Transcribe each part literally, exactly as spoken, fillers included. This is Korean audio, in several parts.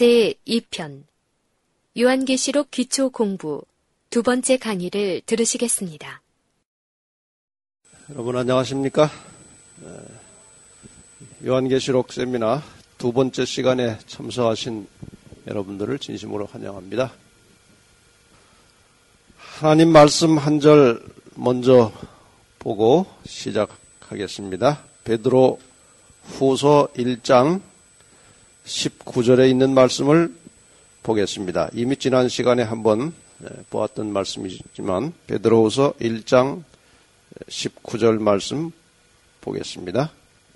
제이 편 요한계시록 기초 공부 두 번째 강의를 들으시겠습니다. 여러분 안녕하십니까? 요한계시록 세미나 두 번째 시간에 참석하신 여러분들을 진심으로 환영합니다. 하나님 말씀 한 절 먼저 보고 시작하겠습니다. 베드로 후서 일 장 십구 절에 있는 말씀을 보겠습니다. 이미 지난 시간에 한번 보았던 말씀이지만 베드로후서 일 장 십구 절 말씀 보겠습니다.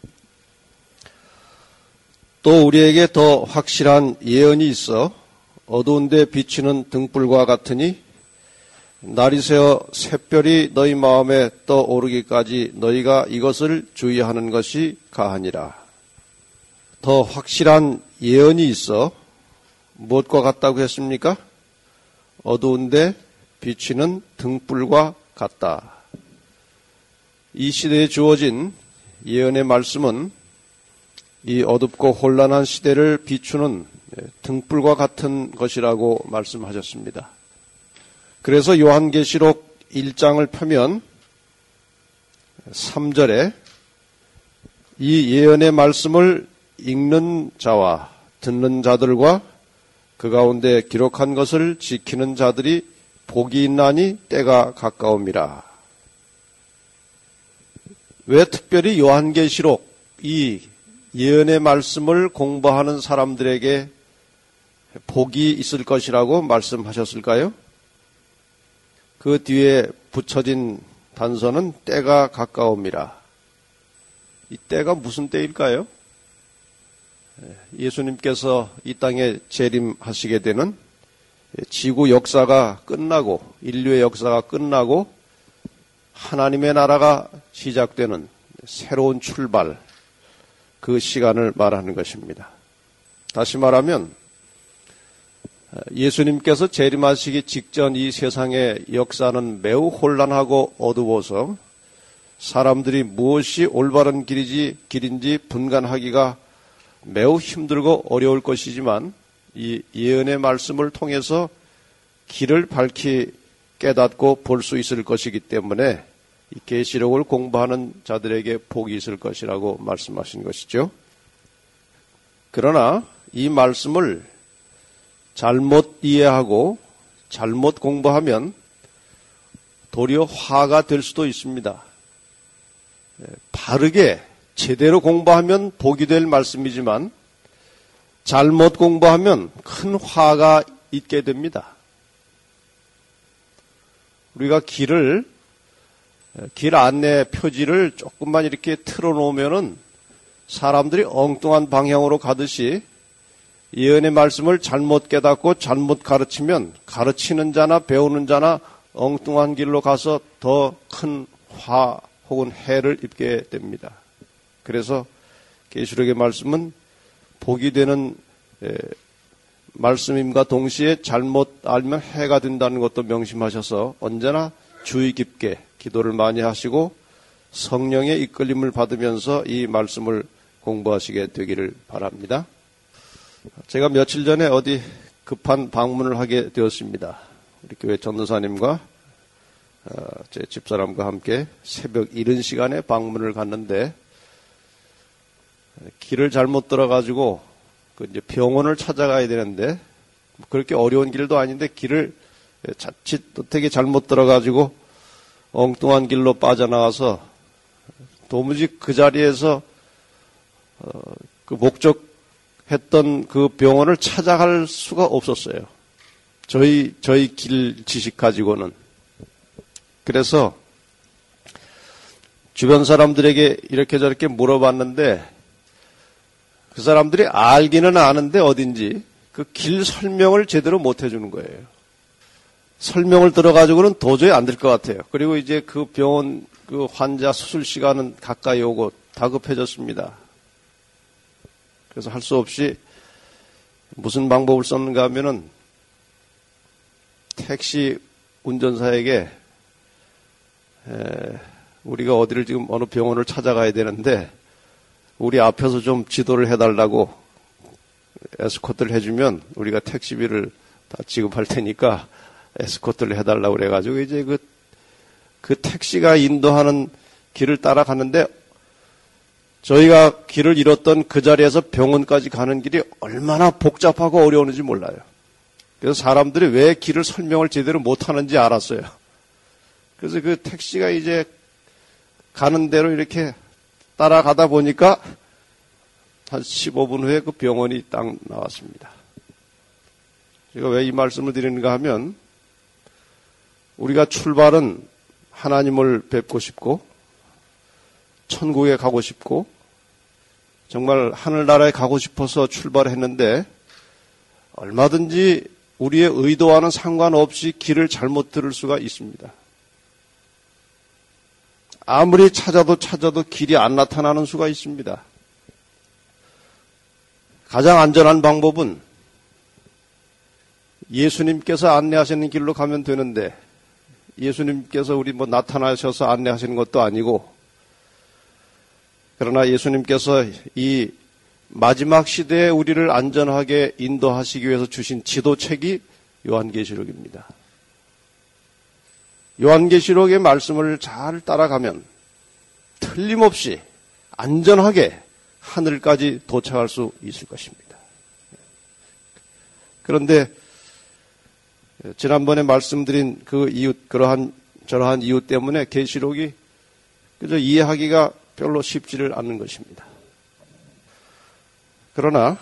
또 우리에게 더 확실한 예언이 있어 어두운 데 비치는 등불과 같으니 날이 새어 샛별이 너희 마음에 떠오르기까지 너희가 이것을 주의하는 것이 가하니라. 더 확실한 예언이 있어 무엇과 같다고 했습니까? 어두운데 비치는 등불과 같다. 이 시대에 주어진 예언의 말씀은 이 어둡고 혼란한 시대를 비추는 등불과 같은 것이라고 말씀하셨습니다. 그래서 요한계시록 일 장을 펴면 삼 절에 이 예언의 말씀을 읽는 자와 듣는 자들과 그 가운데 기록한 것을 지키는 자들이 복이 있나니 때가 가까움이라. 왜 특별히 요한계시록 이 예언의 말씀을 공부하는 사람들에게 복이 있을 것이라고 말씀하셨을까요? 그 뒤에 붙여진 단서는 때가 가까움이라. 이 때가 무슨 때일까요? 예수님께서 이 땅에 재림하시게 되는 지구 역사가 끝나고 인류의 역사가 끝나고 하나님의 나라가 시작되는 새로운 출발, 그 시간을 말하는 것입니다. 다시 말하면 예수님께서 재림하시기 직전 이 세상의 역사는 매우 혼란하고 어두워서 사람들이 무엇이 올바른 길이지, 길인지 분간하기가 매우 힘들고 어려울 것이지만 이 예언의 말씀을 통해서 길을 밝히 깨닫고 볼 수 있을 것이기 때문에 이 계시록을 공부하는 자들에게 복이 있을 것이라고 말씀하신 것이죠. 그러나 이 말씀을 잘못 이해하고 잘못 공부하면 도리어 화가 될 수도 있습니다. 바르게 제대로 공부하면 복이 될 말씀이지만 잘못 공부하면 큰 화가 있게 됩니다. 우리가 길을 길 안내 표지를 조금만 이렇게 틀어놓으면은 사람들이 엉뚱한 방향으로 가듯이 예언의 말씀을 잘못 깨닫고 잘못 가르치면 가르치는 자나 배우는 자나 엉뚱한 길로 가서 더 큰 화 혹은 해를 입게 됩니다. 그래서 계시록의 말씀은 복이 되는 말씀임과 동시에 잘못 알면 해가 된다는 것도 명심하셔서 언제나 주의 깊게 기도를 많이 하시고 성령의 이끌림을 받으면서 이 말씀을 공부하시게 되기를 바랍니다. 제가 며칠 전에 어디 급한 방문을 하게 되었습니다. 우리 교회 전도사님과 제 집사람과 함께 새벽 이른 시간에 방문을 갔는데 길을 잘못 들어가지고 그 이제 병원을 찾아가야 되는데 그렇게 어려운 길도 아닌데 길을 자칫 어떻게 잘못 들어가지고 엉뚱한 길로 빠져나가서 도무지 그 자리에서 어, 그 목적했던 그 병원을 찾아갈 수가 없었어요. 저희 저희 길 지식 가지고는. 그래서 주변 사람들에게 이렇게 저렇게 물어봤는데 그 사람들이 알기는 아는데 어딘지 그 길 설명을 제대로 못 해주는 거예요. 설명을 들어가지고는 도저히 안 될 것 같아요. 그리고 이제 그 병원 그 환자 수술 시간은 가까이 오고 다급해졌습니다. 그래서 할 수 없이 무슨 방법을 썼는가 하면은 택시 운전사에게 에, 우리가 어디를 지금 어느 병원을 찾아가야 되는데 우리 앞에서 좀 지도를 해달라고 에스코트를 해주면 우리가 택시비를 다 지급할 테니까 에스코트를 해달라고 그래가지고 이제 그, 그 택시가 인도하는 길을 따라가는데 저희가 길을 잃었던 그 자리에서 병원까지 가는 길이 얼마나 복잡하고 어려웠는지 몰라요. 그래서 사람들이 왜 길을 설명을 제대로 못하는지 알았어요. 그래서 그 택시가 이제 가는 대로 이렇게 따라가다 보니까 한 십오 분 후에 그 병원이 딱 나왔습니다. 제가 왜 이 말씀을 드리는가 하면 우리가 출발은 하나님을 뵙고 싶고 천국에 가고 싶고 정말 하늘나라에 가고 싶어서 출발했는데 얼마든지 우리의 의도와는 상관없이 길을 잘못 들을 수가 있습니다. 아무리 찾아도 찾아도 길이 안 나타나는 수가 있습니다. 가장 안전한 방법은 예수님께서 안내하시는 길로 가면 되는데 예수님께서 우리 뭐 나타나셔서 안내하시는 것도 아니고 그러나 예수님께서 이 마지막 시대에 우리를 안전하게 인도하시기 위해서 주신 지도책이 요한계시록입니다. 요한계시록의 말씀을 잘 따라가면 틀림없이 안전하게 하늘까지 도착할 수 있을 것입니다. 그런데 지난번에 말씀드린 그 이유, 그러한 저러한 이유 때문에 계시록이 그저 이해하기가 별로 쉽지를 않는 것입니다. 그러나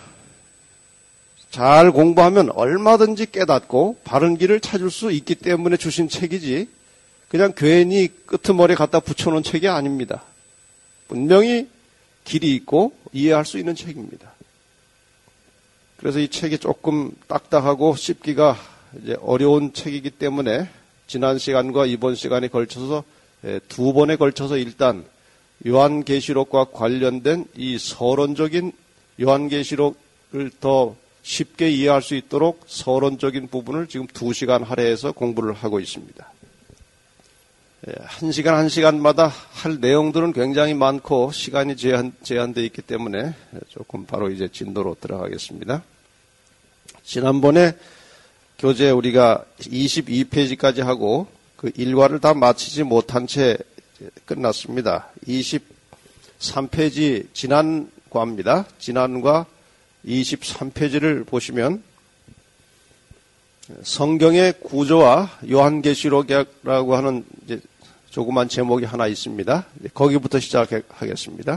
잘 공부하면 얼마든지 깨닫고 바른 길을 찾을 수 있기 때문에 주신 책이지 그냥 괜히 끄트머리 갖다 붙여놓은 책이 아닙니다. 분명히 길이 있고 이해할 수 있는 책입니다. 그래서 이 책이 조금 딱딱하고 씹기가 이제 어려운 책이기 때문에 지난 시간과 이번 시간에 걸쳐서 두 번에 걸쳐서 일단 요한계시록과 관련된 이 서론적인 요한계시록을 더 쉽게 이해할 수 있도록 서론적인 부분을 지금 두 시간 할애해서 공부를 하고 있습니다. 한 시간 한 시간마다 할 내용들은 굉장히 많고 시간이 제한, 제한되어 있기 때문에 조금 바로 이제 진도로 들어가겠습니다. 지난번에 교재 우리가 이십이 페이지까지 하고 그 일과를 다 마치지 못한 채 끝났습니다. 이십삼 페이지 지난 과입니다. 지난과 이십삼 페이지를 보시면 성경의 구조와 요한계시록이라고 하는 이제 조그만 제목이 하나 있습니다. 거기부터 시작하겠습니다.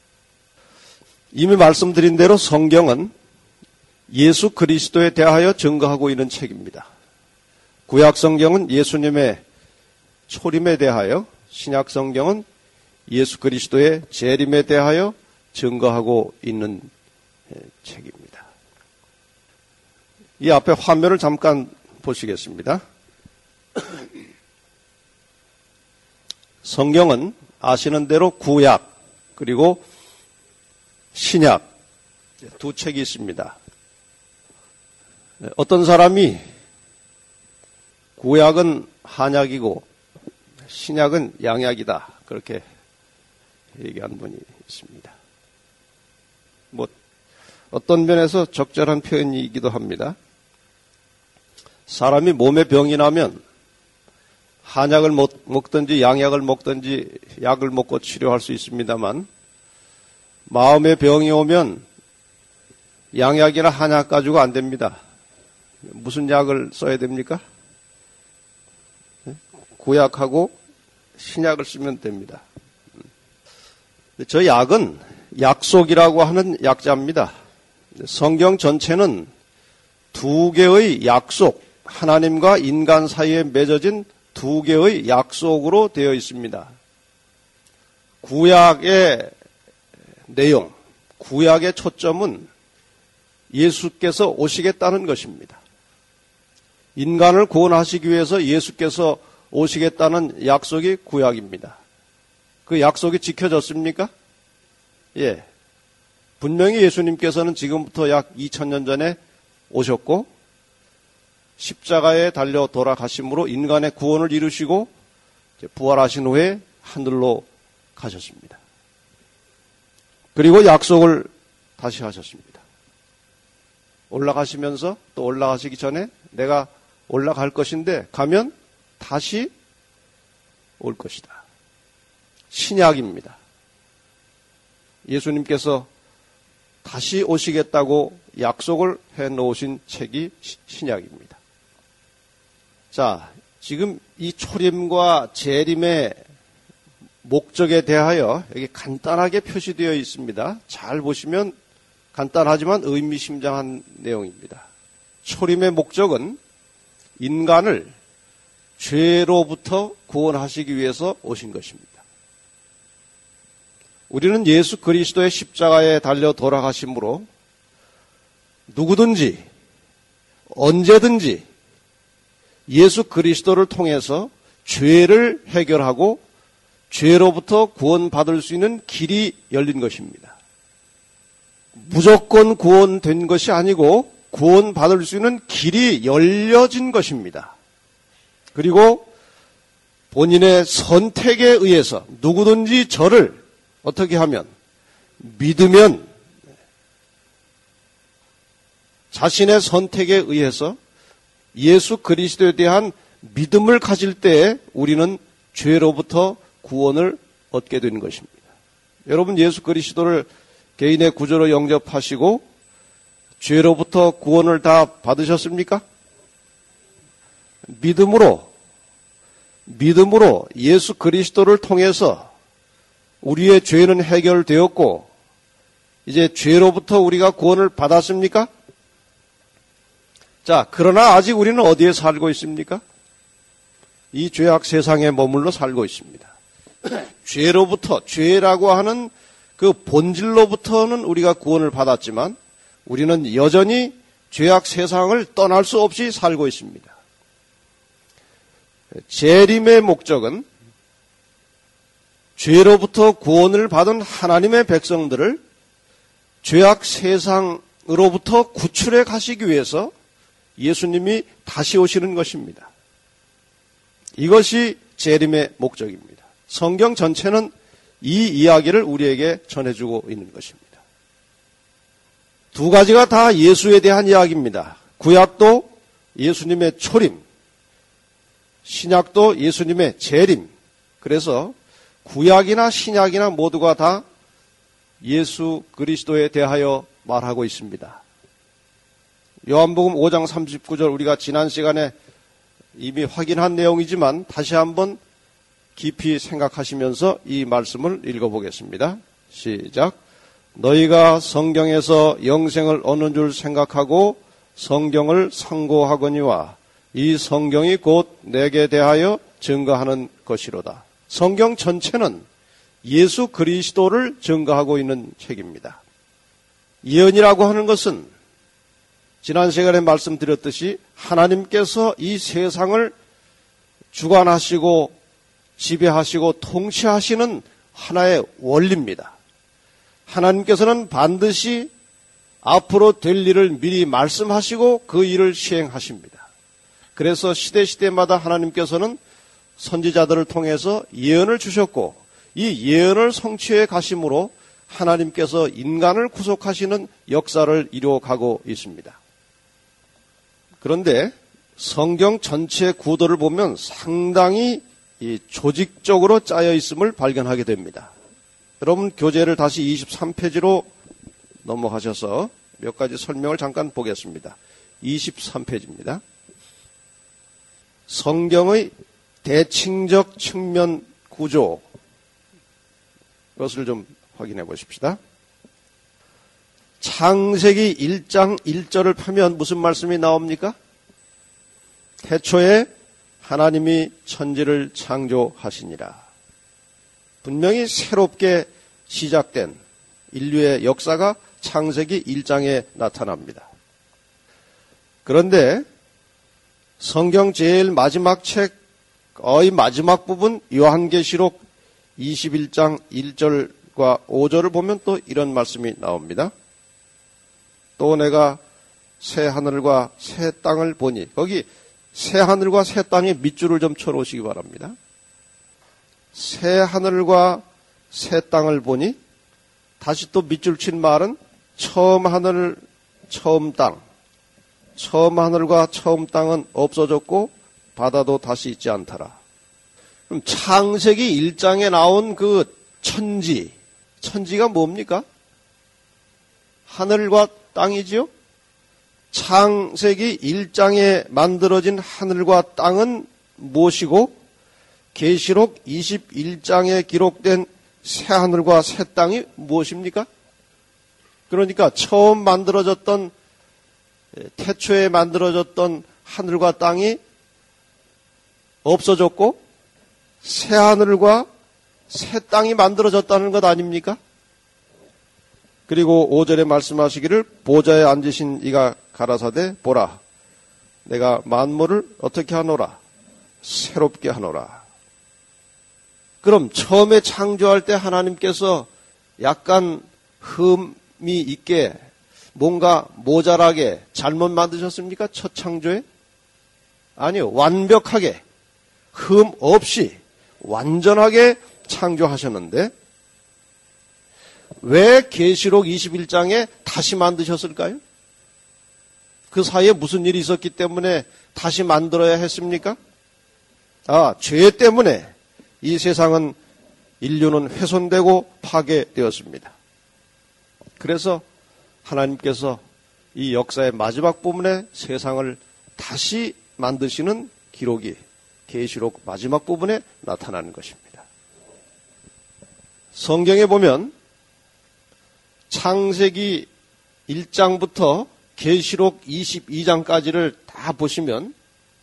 이미 말씀드린 대로 성경은 예수 그리스도에 대하여 증거하고 있는 책입니다. 구약 성경은 예수님의 초림에 대하여, 신약 성경은 예수 그리스도의 재림에 대하여 증거하고 있는 책입니다. 이 앞에 화면을 잠깐 보시겠습니다. 성경은 아시는 대로 구약 그리고 신약 두 책이 있습니다. 어떤 사람이 구약은 한약이고 신약은 양약이다 그렇게 얘기한 분이 있습니다. 뭐 어떤 면에서 적절한 표현이기도 합니다. 사람이 몸에 병이 나면 한약을 먹든지 양약을 먹든지 약을 먹고 치료할 수 있습니다만 마음에 병이 오면 양약이나 한약 가지고 안 됩니다. 무슨 약을 써야 됩니까? 구약하고 신약을 쓰면 됩니다. 저 약은 약속이라고 하는 약자입니다. 성경 전체는 두 개의 약속, 하나님과 인간 사이에 맺어진 두 개의 약속으로 되어 있습니다. 구약의 내용, 구약의 초점은 예수께서 오시겠다는 것입니다. 인간을 구원하시기 위해서 예수께서 오시겠다는 약속이 구약입니다. 그 약속이 지켜졌습니까? 예. 분명히 예수님께서는 지금부터 약 이천 년 전에 오셨고 십자가에 달려 돌아가심으로 인간의 구원을 이루시고 부활하신 후에 하늘로 가셨습니다. 그리고 약속을 다시 하셨습니다. 올라가시면서 또 올라가시기 전에 내가 올라갈 것인데 가면 다시 올 것이다. 신약입니다. 예수님께서 다시 오시겠다고 약속을 해 놓으신 책이 신약입니다. 자, 지금 이 초림과 재림의 목적에 대하여 여기 간단하게 표시되어 있습니다. 잘 보시면 간단하지만 의미심장한 내용입니다. 초림의 목적은 인간을 죄로부터 구원하시기 위해서 오신 것입니다. 우리는 예수 그리스도의 십자가에 달려 돌아가심으로 누구든지 언제든지 예수 그리스도를 통해서 죄를 해결하고 죄로부터 구원받을 수 있는 길이 열린 것입니다. 무조건 구원된 것이 아니고 구원받을 수 있는 길이 열려진 것입니다. 그리고 본인의 선택에 의해서 누구든지 저를 어떻게 하면 믿으면 자신의 선택에 의해서 예수 그리스도에 대한 믿음을 가질 때에 우리는 죄로부터 구원을 얻게 되는 것입니다. 여러분 예수 그리스도를 개인의 구주로 영접하시고 죄로부터 구원을 다 받으셨습니까? 믿음으로 믿음으로 예수 그리스도를 통해서 우리의 죄는 해결되었고 이제 죄로부터 우리가 구원을 받았습니까? 자, 그러나 아직 우리는 어디에 살고 있습니까? 이 죄악 세상에 머물러 살고 있습니다. 죄로부터, 죄라고 하는 그 본질로부터는 우리가 구원을 받았지만 우리는 여전히 죄악 세상을 떠날 수 없이 살고 있습니다. 재림의 목적은 죄로부터 구원을 받은 하나님의 백성들을 죄악 세상으로부터 구출해 가시기 위해서 예수님이 다시 오시는 것입니다. 이것이 재림의 목적입니다. 성경 전체는 이 이야기를 우리에게 전해주고 있는 것입니다. 두 가지가 다 예수에 대한 이야기입니다. 구약도 예수님의 초림, 신약도 예수님의 재림. 그래서 구약이나 신약이나 모두가 다 예수 그리스도에 대하여 말하고 있습니다. 요한복음 오 장 삼십구 절 우리가 지난 시간에 이미 확인한 내용이지만 다시 한번 깊이 생각하시면서 이 말씀을 읽어보겠습니다. 시작. 너희가 성경에서 영생을 얻는 줄 생각하고 성경을 상고하거니와 이 성경이 곧 내게 대하여 증거하는 것이로다. 성경 전체는 예수 그리스도를 증거하고 있는 책입니다. 예언이라고 하는 것은 지난 시간에 말씀드렸듯이 하나님께서 이 세상을 주관하시고 지배하시고 통치하시는 하나의 원리입니다. 하나님께서는 반드시 앞으로 될 일을 미리 말씀하시고 그 일을 시행하십니다. 그래서 시대시대마다 하나님께서는 선지자들을 통해서 예언을 주셨고 이 예언을 성취해 가심으로 하나님께서 인간을 구속하시는 역사를 이루어가고 있습니다. 그런데 성경 전체 구도를 보면 상당히 이 조직적으로 짜여 있음을 발견하게 됩니다. 여러분 교재를 다시 이십삼 페이지로 넘어가셔서 몇 가지 설명을 잠깐 보겠습니다. 이십삼 페이지입니다. 성경의 대칭적 측면 구조, 이것을 좀 확인해 보십시다. 창세기 일 장 일 절을 펴면 무슨 말씀이 나옵니까? 태초에 하나님이 천지를 창조하시니라. 분명히 새롭게 시작된 인류의 역사가 창세기 일 장에 나타납니다. 그런데 성경 제일 마지막 책 거의 마지막 부분 요한계시록 이십일 장 일 절과 오 절을 보면 또 이런 말씀이 나옵니다. 또 내가 새 하늘과 새 땅을 보니, 거기 새 하늘과 새 땅에 밑줄을 좀 쳐놓으시기 바랍니다. 새 하늘과 새 땅을 보니, 다시 또 밑줄 친 말은 처음 하늘, 처음 땅, 처음 하늘과 처음 땅은 없어졌고 바다도 다시 있지 않더라. 그럼 창세기 일 장에 나온 그 천지, 천지가 뭡니까? 하늘과 땅이지요? 창세기 일 장에 만들어진 하늘과 땅은 무엇이고 계시록 이십일 장에 기록된 새 하늘과 새 땅이 무엇입니까? 그러니까 처음 만들어졌던 태초에 만들어졌던 하늘과 땅이 없어졌고 새 하늘과 새 땅이 만들어졌다는 것 아닙니까? 그리고 오 절에 말씀하시기를 보좌에 앉으신 이가 가라사대 보라 내가 만물을 어떻게 하노라 새롭게 하노라. 그럼 처음에 창조할 때 하나님께서 약간 흠이 있게 뭔가 모자라게 잘못 만드셨습니까? 첫 창조에? 아니요. 완벽하게 흠 없이 완전하게 창조하셨는데 왜 계시록 이십일 장에 다시 만드셨을까요? 그 사이에 무슨 일이 있었기 때문에 다시 만들어야 했습니까? 아, 죄 때문에 이 세상은 인류는 훼손되고 파괴되었습니다. 그래서 하나님께서 이 역사의 마지막 부분에 세상을 다시 만드시는 기록이 계시록 마지막 부분에 나타나는 것입니다. 성경에 보면 창세기 일 장부터 계시록 이십이 장까지를 다 보시면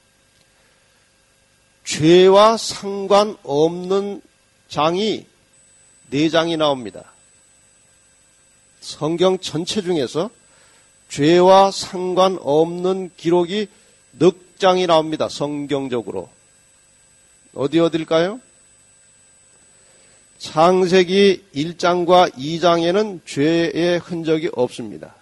죄와 상관없는 장이 네 장이 나옵니다. 성경 전체 중에서 죄와 상관없는 기록이 넉 장이 나옵니다. 성경적으로. 어디 어딜까요? 창세기 일 장과 이 장에는 죄의 흔적이 없습니다.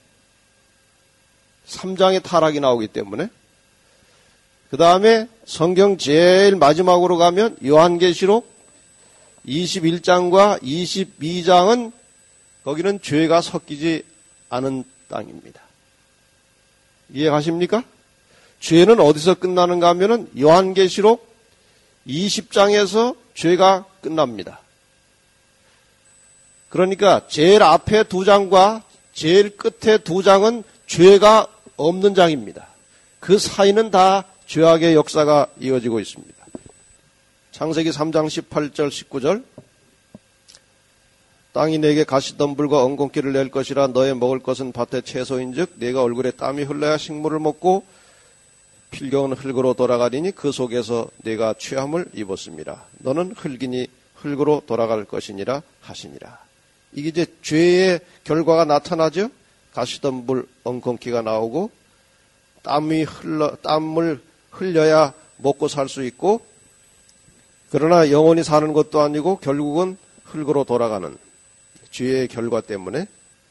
삼 장에 타락이 나오기 때문에. 그 다음에 성경 제일 마지막으로 가면 요한계시록 이십일 장과 이십이 장은 거기는 죄가 섞이지 않은 땅입니다. 이해가십니까? 죄는 어디서 끝나는가 하면은 요한계시록 이십 장에서 죄가 끝납니다. 그러니까 제일 앞에 두 장과 제일 끝에 두 장은 죄가 없는 장입니다. 그 사이는 다 죄악의 역사가 이어지고 있습니다. 창세기 삼 장 십팔 절 십구 절 땅이 내게 가시덤불과 엉겅퀴를 낼 것이라 너의 먹을 것은 밭의 채소인즉 네가 얼굴에 땀이 흘러야 식물을 먹고 필경은 흙으로 돌아가리니 그 속에서 네가 취함을 입었습니다. 너는 흙이니 흙으로 돌아갈 것이니라 하시니라. 이게 이제 죄의 결과가 나타나죠. 가시덤불 엉겅퀴가 나오고 땀이 흘러 땀을 흘려야 먹고 살 수 있고 그러나 영원히 사는 것도 아니고 결국은 흙으로 돌아가는 죄의 결과 때문에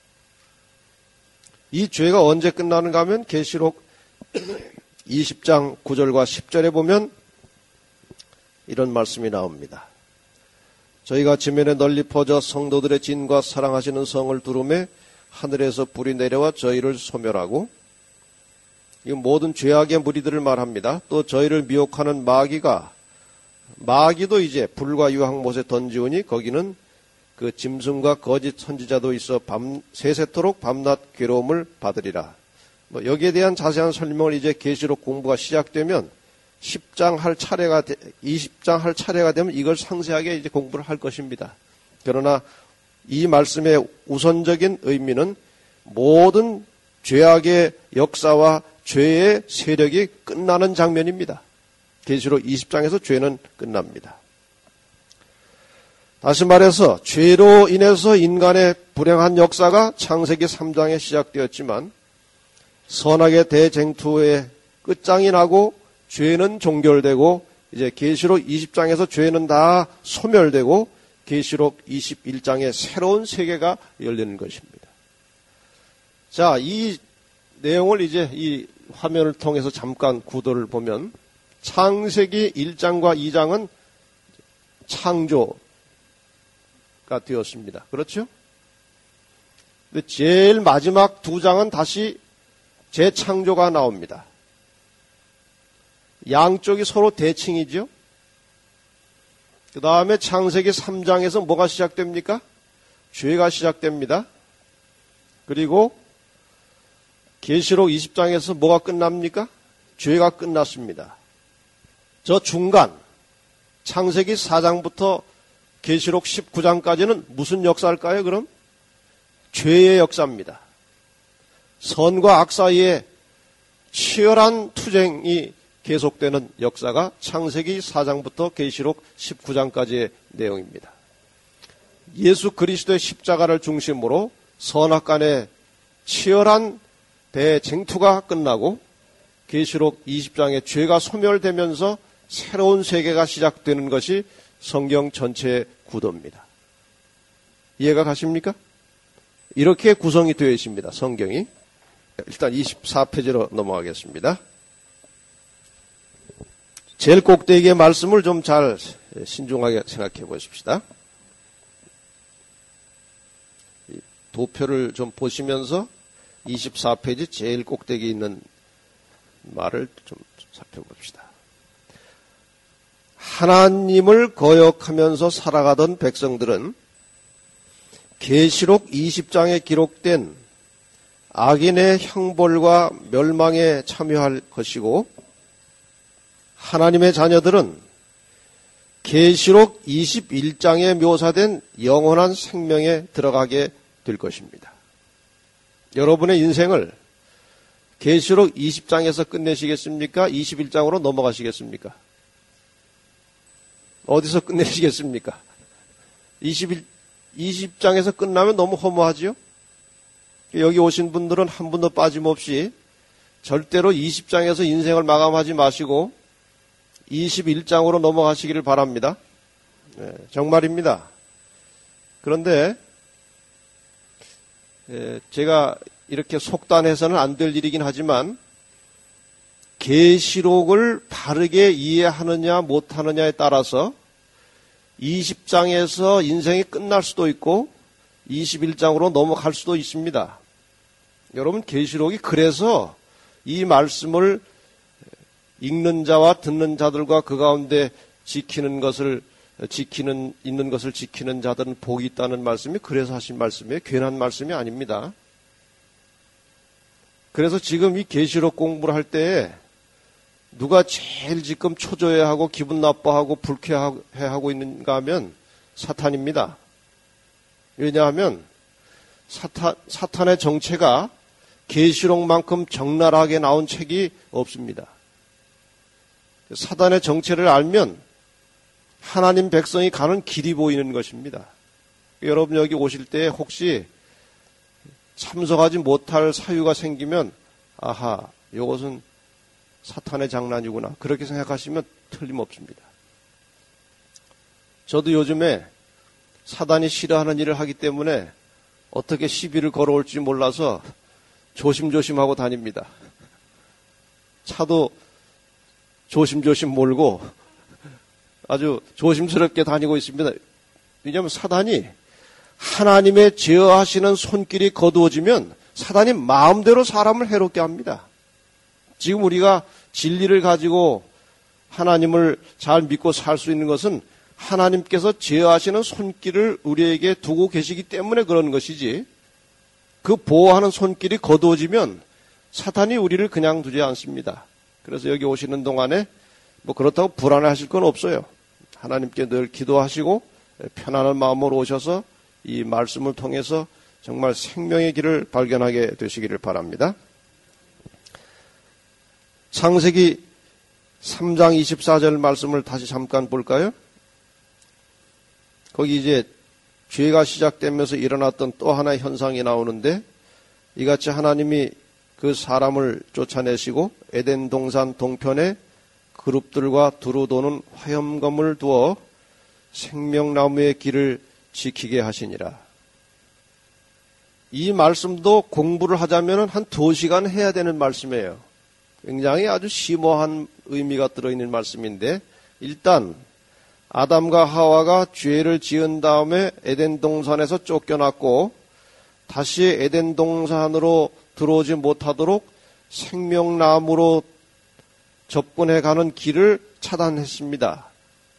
이 죄가 언제 끝나는가 하면 계시록 이십 장 구 절과 십 절에 보면 이런 말씀이 나옵니다. 저희가 지면에 널리 퍼져 성도들의 진과 사랑하시는 성을 두루매 하늘에서 불이 내려와 저희를 소멸하고 이 모든 죄악의 무리들을 말합니다. 또 저희를 미혹하는 마귀가 마귀도 이제 불과 유황못에 던지우니 거기는 그 짐승과 거짓 선지자도 있어 밤 세세토록 밤낮 괴로움을 받으리라. 뭐 여기에 대한 자세한 설명을 이제 계시록 공부가 시작되면 십 장 할 차례가 이십 장 할 차례가 되면 이걸 상세하게 이제 공부를 할 것입니다. 그러나 이 말씀의 우선적인 의미는 모든 죄악의 역사와 죄의 세력이 끝나는 장면입니다. 계시록 이십 장에서 죄는 끝납니다. 다시 말해서 죄로 인해서 인간의 불행한 역사가 창세기 삼 장에 시작되었지만 선악의 대쟁투의 끝장이 나고 죄는 종결되고 이제 계시록 이십 장에서 죄는 다 소멸되고 계시록 이십일 장에 새로운 세계가 열리는 것입니다. 자, 이 내용을 이제 이 화면을 통해서 잠깐 구도를 보면 창세기 일 장과 이 장은 창조가 되었습니다. 그렇죠? 근데 제일 마지막 두 장은 다시 재창조가 나옵니다. 양쪽이 서로 대칭이죠. 그 다음에 창세기 삼 장에서 뭐가 시작됩니까? 죄가 시작됩니다. 그리고 계시록 이십 장에서 뭐가 끝납니까? 죄가 끝났습니다. 저 중간 창세기 사 장부터 계시록 십구 장까지는 무슨 역사일까요? 그럼 죄의 역사입니다. 선과 악 사이에 치열한 투쟁이 계속되는 역사가 창세기 사 장부터 계시록 십구 장까지의 내용입니다. 예수 그리스도의 십자가를 중심으로 선악 간의 치열한 대쟁투가 끝나고 계시록 이십 장의 죄가 소멸되면서 새로운 세계가 시작되는 것이 성경 전체의 구도입니다. 이해가 가십니까? 이렇게 구성이 되어 있습니다. 성경이. 일단 이십사 페이지로 넘어가겠습니다. 제일 꼭대기의 말씀을 좀 잘 신중하게 생각해 보십시다. 도표를 좀 보시면서 이십사 페이지 제일 꼭대기에 있는 말을 좀 살펴봅시다. 하나님을 거역하면서 살아가던 백성들은 계시록 이십 장에 기록된 악인의 형벌과 멸망에 참여할 것이고, 하나님의 자녀들은 계시록 이십일 장에 묘사된 영원한 생명에 들어가게 될 것입니다. 여러분의 인생을 계시록 이십 장에서 끝내시겠습니까? 이십일 장으로 넘어가시겠습니까? 어디서 끝내시겠습니까? 이십일, 이십 장에서 끝나면 너무 허무하지요? 여기 오신 분들은 한 분도 빠짐없이 절대로 이십 장에서 인생을 마감하지 마시고 이십일 장으로 넘어가시기를 바랍니다. 네, 정말입니다. 그런데 제가 이렇게 속단해서는 안 될 일이긴 하지만 계시록을 바르게 이해하느냐 못하느냐에 따라서 이십 장에서 인생이 끝날 수도 있고 이십일 장으로 넘어갈 수도 있습니다. 여러분, 계시록이 그래서 이 말씀을 읽는 자와 듣는 자들과 그 가운데 지키는 것을 지키는 있는 것을 지키는 자들은 복이 있다는 말씀이 그래서 하신 말씀이에요. 괜한 말씀이 아닙니다. 그래서 지금 이 계시록 공부를 할 때 누가 제일 지금 초조해하고 기분 나빠하고 불쾌해하고 있는가 하면 사탄입니다. 왜냐하면 사탄, 사탄의 정체가 계시록만큼 적나라하게 나온 책이 없습니다. 사단의 정체를 알면 하나님 백성이 가는 길이 보이는 것입니다. 여러분 여기 오실 때 혹시 참석하지 못할 사유가 생기면 아하, 이것은 사탄의 장난이구나, 그렇게 생각하시면 틀림없습니다. 저도 요즘에 사단이 싫어하는 일을 하기 때문에 어떻게 시비를 걸어올지 몰라서 조심조심하고 다닙니다. 차도 조심조심 몰고 아주 조심스럽게 다니고 있습니다. 왜냐하면 사단이 하나님의 제어하시는 손길이 거두어지면 사단이 마음대로 사람을 해롭게 합니다. 지금 우리가 진리를 가지고 하나님을 잘 믿고 살 수 있는 것은 하나님께서 제어하시는 손길을 우리에게 두고 계시기 때문에 그런 것이지, 그 보호하는 손길이 거두어지면 사탄이 우리를 그냥 두지 않습니다. 그래서 여기 오시는 동안에 뭐 그렇다고 불안해하실 건 없어요. 하나님께 늘 기도하시고 편안한 마음으로 오셔서 이 말씀을 통해서 정말 생명의 길을 발견하게 되시기를 바랍니다. 창세기 삼 장 이십사 절 말씀을 다시 잠깐 볼까요? 거기 이제 죄가 시작되면서 일어났던 또 하나의 현상이 나오는데, 이같이 하나님이 그 사람을 쫓아내시고 에덴 동산 동편에 그룹들과 두루 도는 화염검을 두어 생명나무의 길을 지키게 하시니라. 이 말씀도 공부를 하자면 한 두 시간 해야 되는 말씀이에요. 굉장히 아주 심오한 의미가 들어있는 말씀인데, 일단 아담과 하와가 죄를 지은 다음에 에덴 동산에서 쫓겨났고 다시 에덴 동산으로 들어오지 못하도록 생명나무로 접근해 가는 길을 차단했습니다.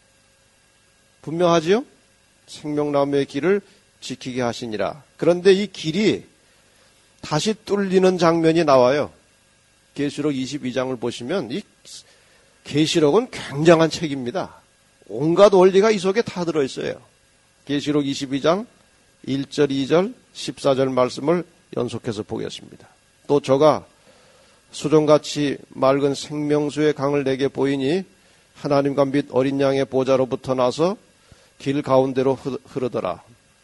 분명하지요? 생명나무의 길을 지키게 하시니라. 그런데 이 길이 다시 뚫리는 장면이 나와요. 계시록 이십이 장을 보시면 이 계시록은 굉장한 책입니다. 온갖 원리가 이 속에 다 들어있어요. 계시록 이십이 장 일 절, 이 절, 십사 절 말씀을 연속해서 보겠습니다. 또 저가 수정같이 맑은 생명수의 강을 내게 보이니 하나님과 및 어린 양의 보좌로부터 나서 길 가운데로 흐르더라.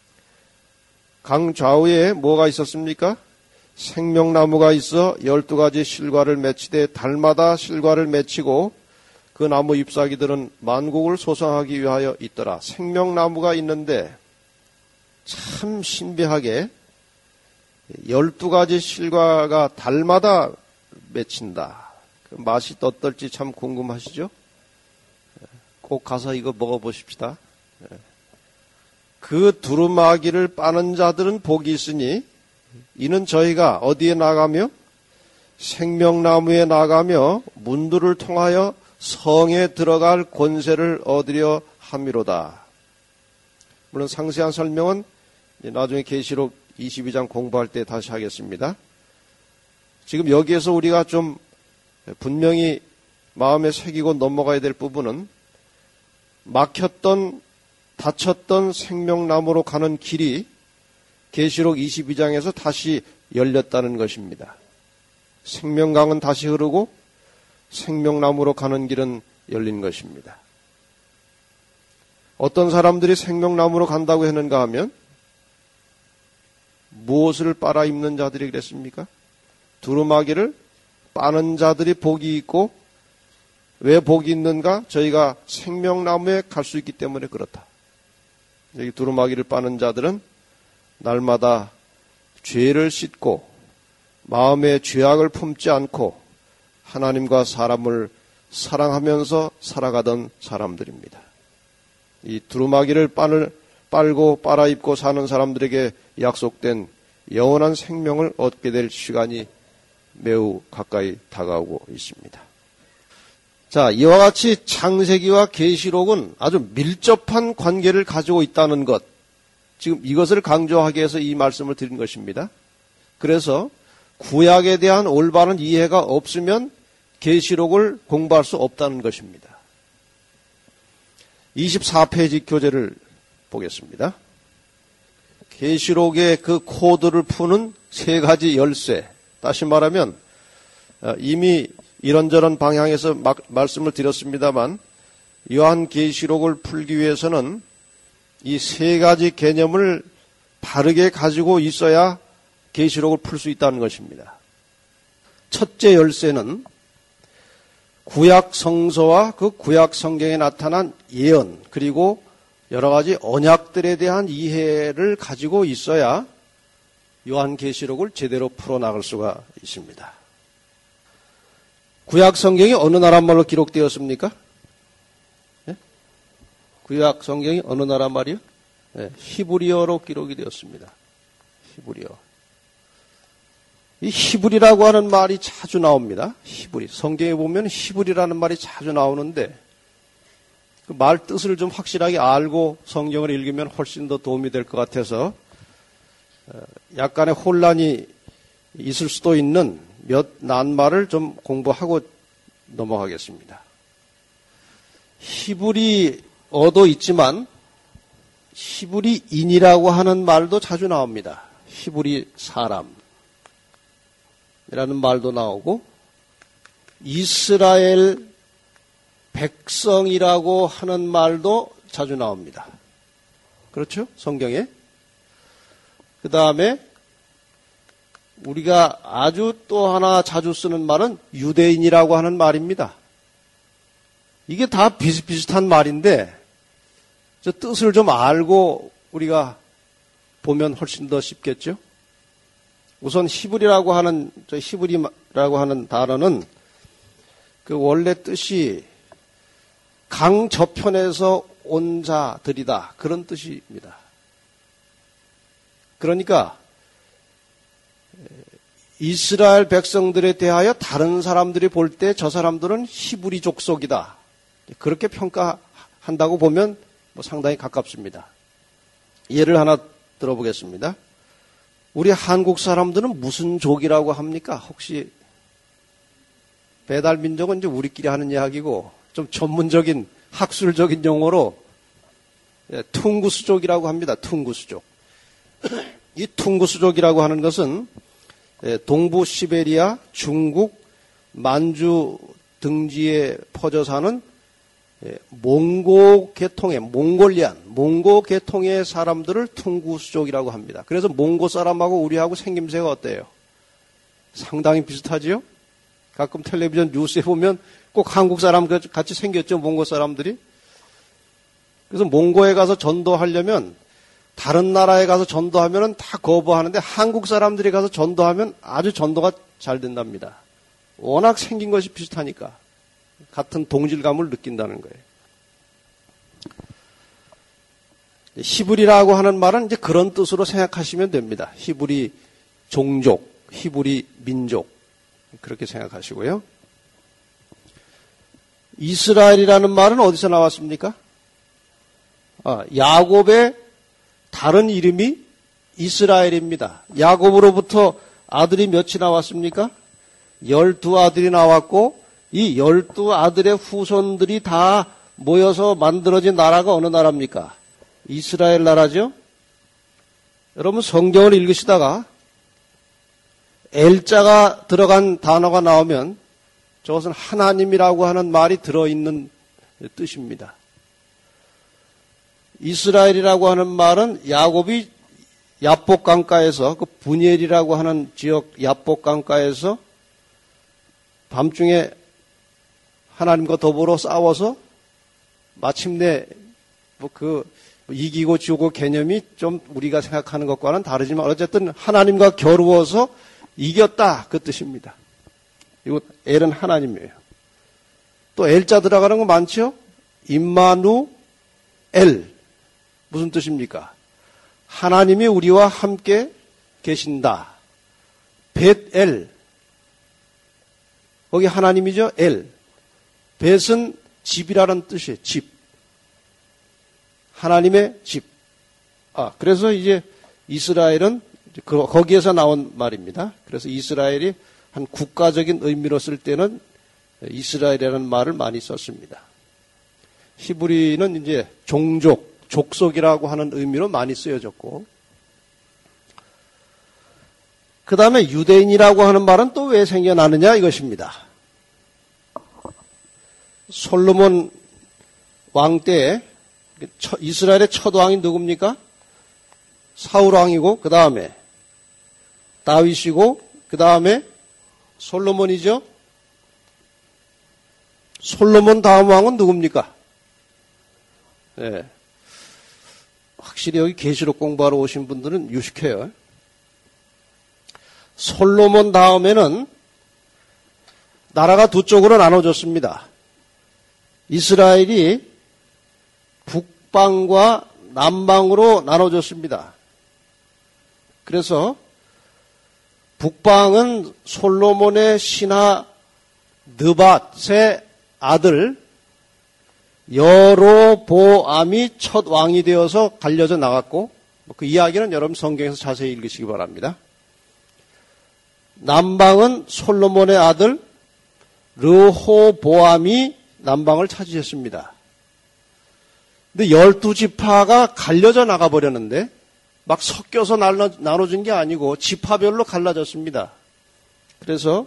강 좌우에 뭐가 있었습니까? 생명나무가 있어 열두 가지 실과를 맺히되 달마다 실과를 맺히고 그 나무 잎사귀들은 만국을 소성하기 위하여 있더라. 생명나무가 있는데 참 신비하게 열두 가지 실과가 달마다 맺힌다. 그 맛이 어떨지 참 궁금하시죠? 꼭 가서 이거 먹어보십시다. 그 두루마기를 빠는 자들은 복이 있으니 이는 저희가 어디에 나가며 생명나무에 나가며 문들을 통하여 성에 들어갈 권세를 얻으려 함이로다. 물론 상세한 설명은 나중에 계시록 이십이 장 공부할 때 다시 하겠습니다. 지금 여기에서 우리가 좀 분명히 마음에 새기고 넘어가야 될 부분은 막혔던 닫혔던 생명나무로 가는 길이 계시록 이십이 장에서 다시 열렸다는 것입니다. 생명강은 다시 흐르고 생명나무로 가는 길은 열린 것입니다. 어떤 사람들이 생명나무로 간다고 했는가 하면 무엇을 빨아 입는 자들이 그랬습니까? 두루마기를 빠는 자들이 복이 있고 왜 복이 있는가? 저희가 생명나무에 갈 수 있기 때문에 그렇다. 여기 두루마기를 빠는 자들은 날마다 죄를 씻고 마음의 죄악을 품지 않고 하나님과 사람을 사랑하면서 살아가던 사람들입니다. 이 두루마기를 빨을, 빨고 빨아입고 사는 사람들에게 약속된 영원한 생명을 얻게 될 시간이 매우 가까이 다가오고 있습니다. 자, 이와 같이 창세기와 계시록은 아주 밀접한 관계를 가지고 있다는 것, 지금 이것을 강조하기 위해서 이 말씀을 드린 것입니다. 그래서 구약에 대한 올바른 이해가 없으면 계시록을 공부할 수 없다는 것입니다. 이십사 페이지 교재를 보겠습니다. 계시록의 그 코드를 푸는 세 가지 열쇠, 다시 말하면 이미 이런저런 방향에서 막, 말씀을 드렸습니다만 요한계시록을 풀기 위해서는 이 세 가지 개념을 바르게 가지고 있어야 계시록을 풀 수 있다는 것입니다. 첫째 열쇠는 구약 성서와 그 구약 성경에 나타난 예언 그리고 여러 가지 언약들에 대한 이해를 가지고 있어야 요한계시록을 제대로 풀어나갈 수가 있습니다. 구약 성경이 어느 나라 말로 기록되었습니까? 네? 구약 성경이 어느 나라 말이요? 네, 히브리어로 기록이 되었습니다. 히브리어. 이 히브리라고 하는 말이 자주 나옵니다. 히브리. 성경에 보면 히브리라는 말이 자주 나오는데 그 말 뜻을 좀 확실하게 알고 성경을 읽으면 훨씬 더 도움이 될 것 같아서 약간의 혼란이 있을 수도 있는 몇 낱말을 좀 공부하고 넘어가겠습니다. 히브리어도 있지만 히브리인이라고 하는 말도 자주 나옵니다. 히브리 사람이라는 말도 나오고 이스라엘 백성이라고 하는 말도 자주 나옵니다. 그렇죠? 성경에. 그 다음에 우리가 아주 또 하나 자주 쓰는 말은 유대인이라고 하는 말입니다. 이게 다 비슷비슷한 말인데 저 뜻을 좀 알고 우리가 보면 훨씬 더 쉽겠죠. 우선 히브리라고 하는 저 히브리라고 하는 단어는 그 원래 뜻이 강 저편에서 온 자들이다 그런 뜻입니다. 그러니까 이스라엘 백성들에 대하여 다른 사람들이 볼 때 저 사람들은 히브리 족속이다. 그렇게 평가한다고 보면 뭐 상당히 가깝습니다. 예를 하나 들어보겠습니다. 우리 한국 사람들은 무슨 족이라고 합니까? 혹시 배달민족은 이제 우리끼리 하는 이야기고 좀 전문적인 학술적인 용어로 퉁구스족이라고 합니다. 퉁구스족. 이 퉁구스족이라고 하는 것은 동부 시베리아, 중국, 만주 등지에 퍼져 사는 몽고 계통의 몽골리안, 몽고 계통의 사람들을 퉁구스족이라고 합니다. 그래서 몽고 사람하고 우리하고 생김새가 어때요? 상당히 비슷하지요? 가끔 텔레비전 뉴스에 보면 꼭 한국 사람 같이 생겼죠, 몽고 사람들이. 그래서 몽고에 가서 전도하려면 다른 나라에 가서 전도하면 다 거부하는데 한국 사람들이 가서 전도하면 아주 전도가 잘 된답니다. 워낙 생긴 것이 비슷하니까 같은 동질감을 느낀다는 거예요. 히브리라고 하는 말은 이제 그런 뜻으로 생각하시면 됩니다. 히브리 종족, 히브리 민족 그렇게 생각하시고요. 이스라엘이라는 말은 어디서 나왔습니까? 아, 야곱의 다른 이름이 이스라엘입니다. 야곱으로부터 아들이 몇이 나왔습니까? 열두 아들이 나왔고 이 열두 아들의 후손들이 다 모여서 만들어진 나라가 어느 나라입니까? 이스라엘 나라죠? 여러분 성경을 읽으시다가 엘자가 들어간 단어가 나오면 저것은 하나님이라고 하는 말이 들어있는 뜻입니다. 이스라엘이라고 하는 말은 야곱이 야복 강가에서 그 분이엘이라고 하는 지역 야복 강가에서 밤중에 하나님과 더불어 싸워서 마침내 뭐 그 이기고 지고 개념이 좀 우리가 생각하는 것과는 다르지만 어쨌든 하나님과 겨루어서 이겼다 그 뜻입니다. 이거 엘은 하나님이에요. 또 엘자 들어가는 거 많죠? 임마누엘 무슨 뜻입니까? 하나님이 우리와 함께 계신다. 벳엘 거기 하나님이죠. 엘 벳은 집이라는 뜻이에요. 집 하나님의 집. 아 그래서 이제 이스라엘은 거기에서 나온 말입니다. 그래서 이스라엘이 한 국가적인 의미로 쓸 때는 이스라엘이라는 말을 많이 썼습니다. 히브리는 이제 종족, 족속이라고 하는 의미로 많이 쓰여졌고, 그 다음에 유대인이라고 하는 말은 또 왜 생겨나느냐 이것입니다. 솔로몬 왕 때 이스라엘의 첫 왕이 누굽니까? 사울 왕이고 그 다음에 다윗이고 그 다음에 솔로몬이죠. 솔로몬 다음 왕은 누굽니까? 네. 확실히 여기 계시록 공부하러 오신 분들은 유식해요. 솔로몬 다음에는 나라가 두 쪽으로 나눠졌습니다. 이스라엘이 북방과 남방으로 나눠졌습니다. 그래서 북방은 솔로몬의 신하 느밧의 아들 여로보암이 첫 왕이 되어서 갈려져 나갔고, 그 이야기는 여러분 성경에서 자세히 읽으시기 바랍니다. 남방은 솔로몬의 아들 르호보암이 남방을 차지했습니다. 근데 열두 지파가 갈려져 나가버렸는데 막 섞여서 나눠진 게 아니고 지파별로 갈라졌습니다. 그래서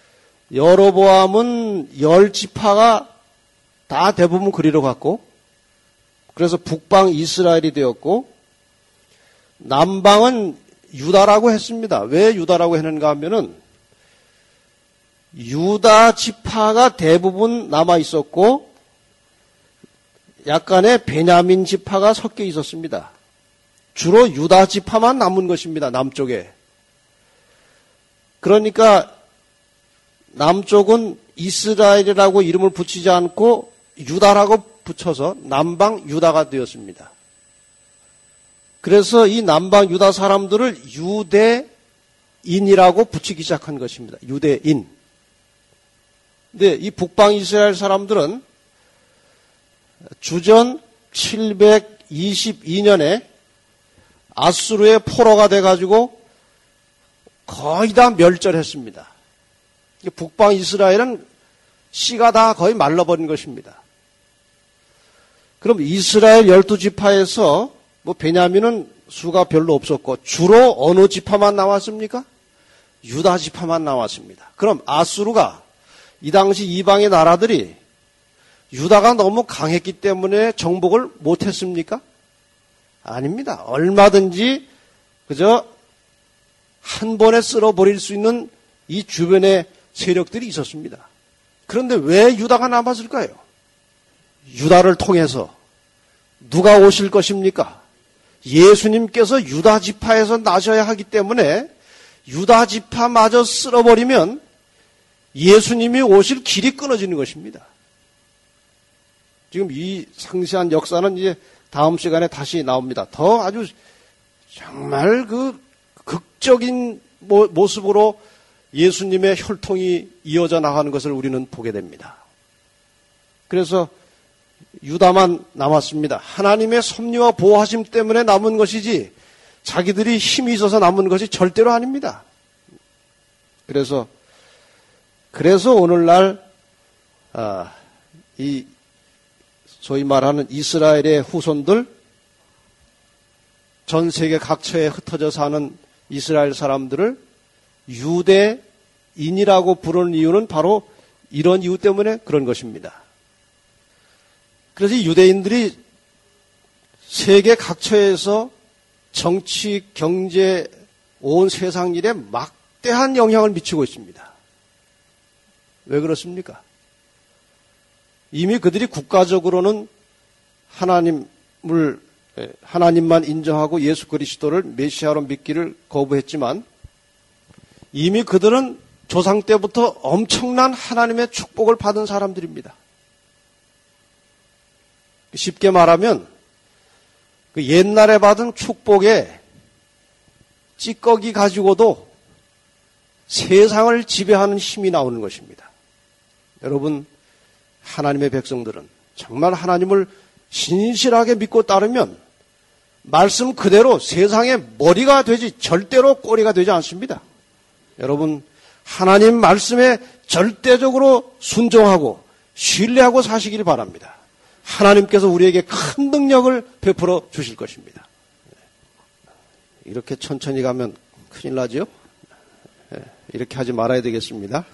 여로보암은 열 지파가 다 대부분 그리로 갔고, 그래서 북방 이스라엘이 되었고, 남방은 유다라고 했습니다. 왜 유다라고 했는가 하면은 유다 지파가 대부분 남아 있었고 약간의 베냐민 지파가 섞여 있었습니다. 주로 유다 지파만 남은 것입니다. 남쪽에. 그러니까 남쪽은 이스라엘이라고 이름을 붙이지 않고 유다라고 붙여서 남방 유다가 되었습니다. 그래서 이 남방 유다 사람들을 유대 유대인이라고 붙이기 시작한 것입니다. 유대인. 근데 이 북방 이스라엘 사람들은 주전 칠백이십이 년에 아수르의 포로가 돼가지고 거의 다 멸절했습니다. 북방 이스라엘은 씨가 다 거의 말라버린 것입니다. 그럼 이스라엘 열두 지파에서 뭐 베냐민은 수가 별로 없었고 주로 어느 지파만 나왔습니까? 유다 지파만 나왔습니다. 그럼 아수르가 이 당시 이방의 나라들이 유다가 너무 강했기 때문에 정복을 못했습니까? 아닙니다. 얼마든지 그저 한 번에 쓸어버릴 수 있는 이 주변의 세력들이 있었습니다. 그런데 왜 유다가 남았을까요? 유다를 통해서 누가 오실 것입니까? 예수님께서 유다 지파에서 나셔야 하기 때문에 유다 지파마저 쓸어버리면 예수님이 오실 길이 끊어지는 것입니다. 지금 이 상세한 역사는 이제 다음 시간에 다시 나옵니다. 더 아주 정말 그 극적인 모습으로 예수님의 혈통이 이어져 나가는 것을 우리는 보게 됩니다. 그래서 유다만 남았습니다. 하나님의 섭리와 보호하심 때문에 남은 것이지 자기들이 힘이 있어서 남은 것이 절대로 아닙니다. 그래서 그래서 오늘날 아, 이 소위 말하는 이스라엘의 후손들, 전 세계 각처에 흩어져 사는 이스라엘 사람들을 유대인이라고 부르는 이유는 바로 이런 이유 때문에 그런 것입니다. 그래서 이 유대인들이 세계 각처에서 정치, 경제, 온 세상 일에 막대한 영향을 미치고 있습니다. 왜 그렇습니까? 이미 그들이 국가적으로는 하나님을, 하나님만 인정하고 예수 그리스도를 메시아로 믿기를 거부했지만 이미 그들은 조상 때부터 엄청난 하나님의 축복을 받은 사람들입니다. 쉽게 말하면 그 옛날에 받은 축복에 찌꺼기 가지고도 세상을 지배하는 힘이 나오는 것입니다. 여러분, 하나님의 백성들은 정말 하나님을 신실하게 믿고 따르면 말씀 그대로 세상의 머리가 되지 절대로 꼬리가 되지 않습니다. 여러분, 하나님 말씀에 절대적으로 순종하고 신뢰하고 사시길 바랍니다. 하나님께서 우리에게 큰 능력을 베풀어 주실 것입니다. 이렇게 천천히 가면 큰일 나죠? 이렇게 하지 말아야 되겠습니다.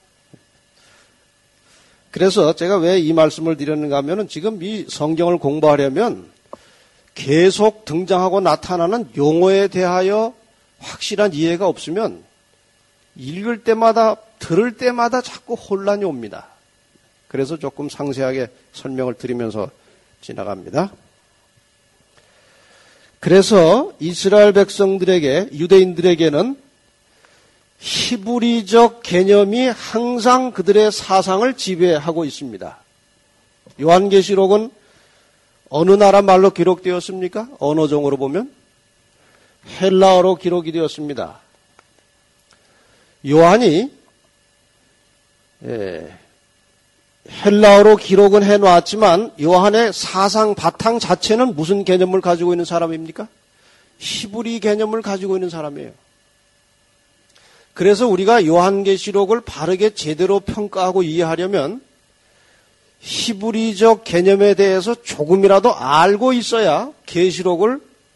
그래서 제가 왜 이 말씀을 드렸는가 하면은 지금 이 성경을 공부하려면 계속 등장하고 나타나는 용어에 대하여 확실한 이해가 없으면 읽을 때마다, 들을 때마다 자꾸 혼란이 옵니다. 그래서 조금 상세하게 설명을 드리면서 지나갑니다. 그래서 이스라엘 백성들에게, 유대인들에게는 히브리적 개념이 항상 그들의 사상을 지배하고 있습니다. 요한계시록은 어느 나라 말로 기록되었습니까? 언어종으로 보면 헬라어로 기록이 되었습니다. 요한이 예, 헬라어로 기록은 해놓았지만 요한의 사상 바탕 자체는 무슨 개념을 가지고 있는 사람입니까? 히브리 개념을 가지고 있는 사람이에요. 그래서 우리가 요한계시록을 바르게 제대로 평가하고 이해하려면 히브리적 개념에 대해서 조금이라도 알고 있어야 계시록을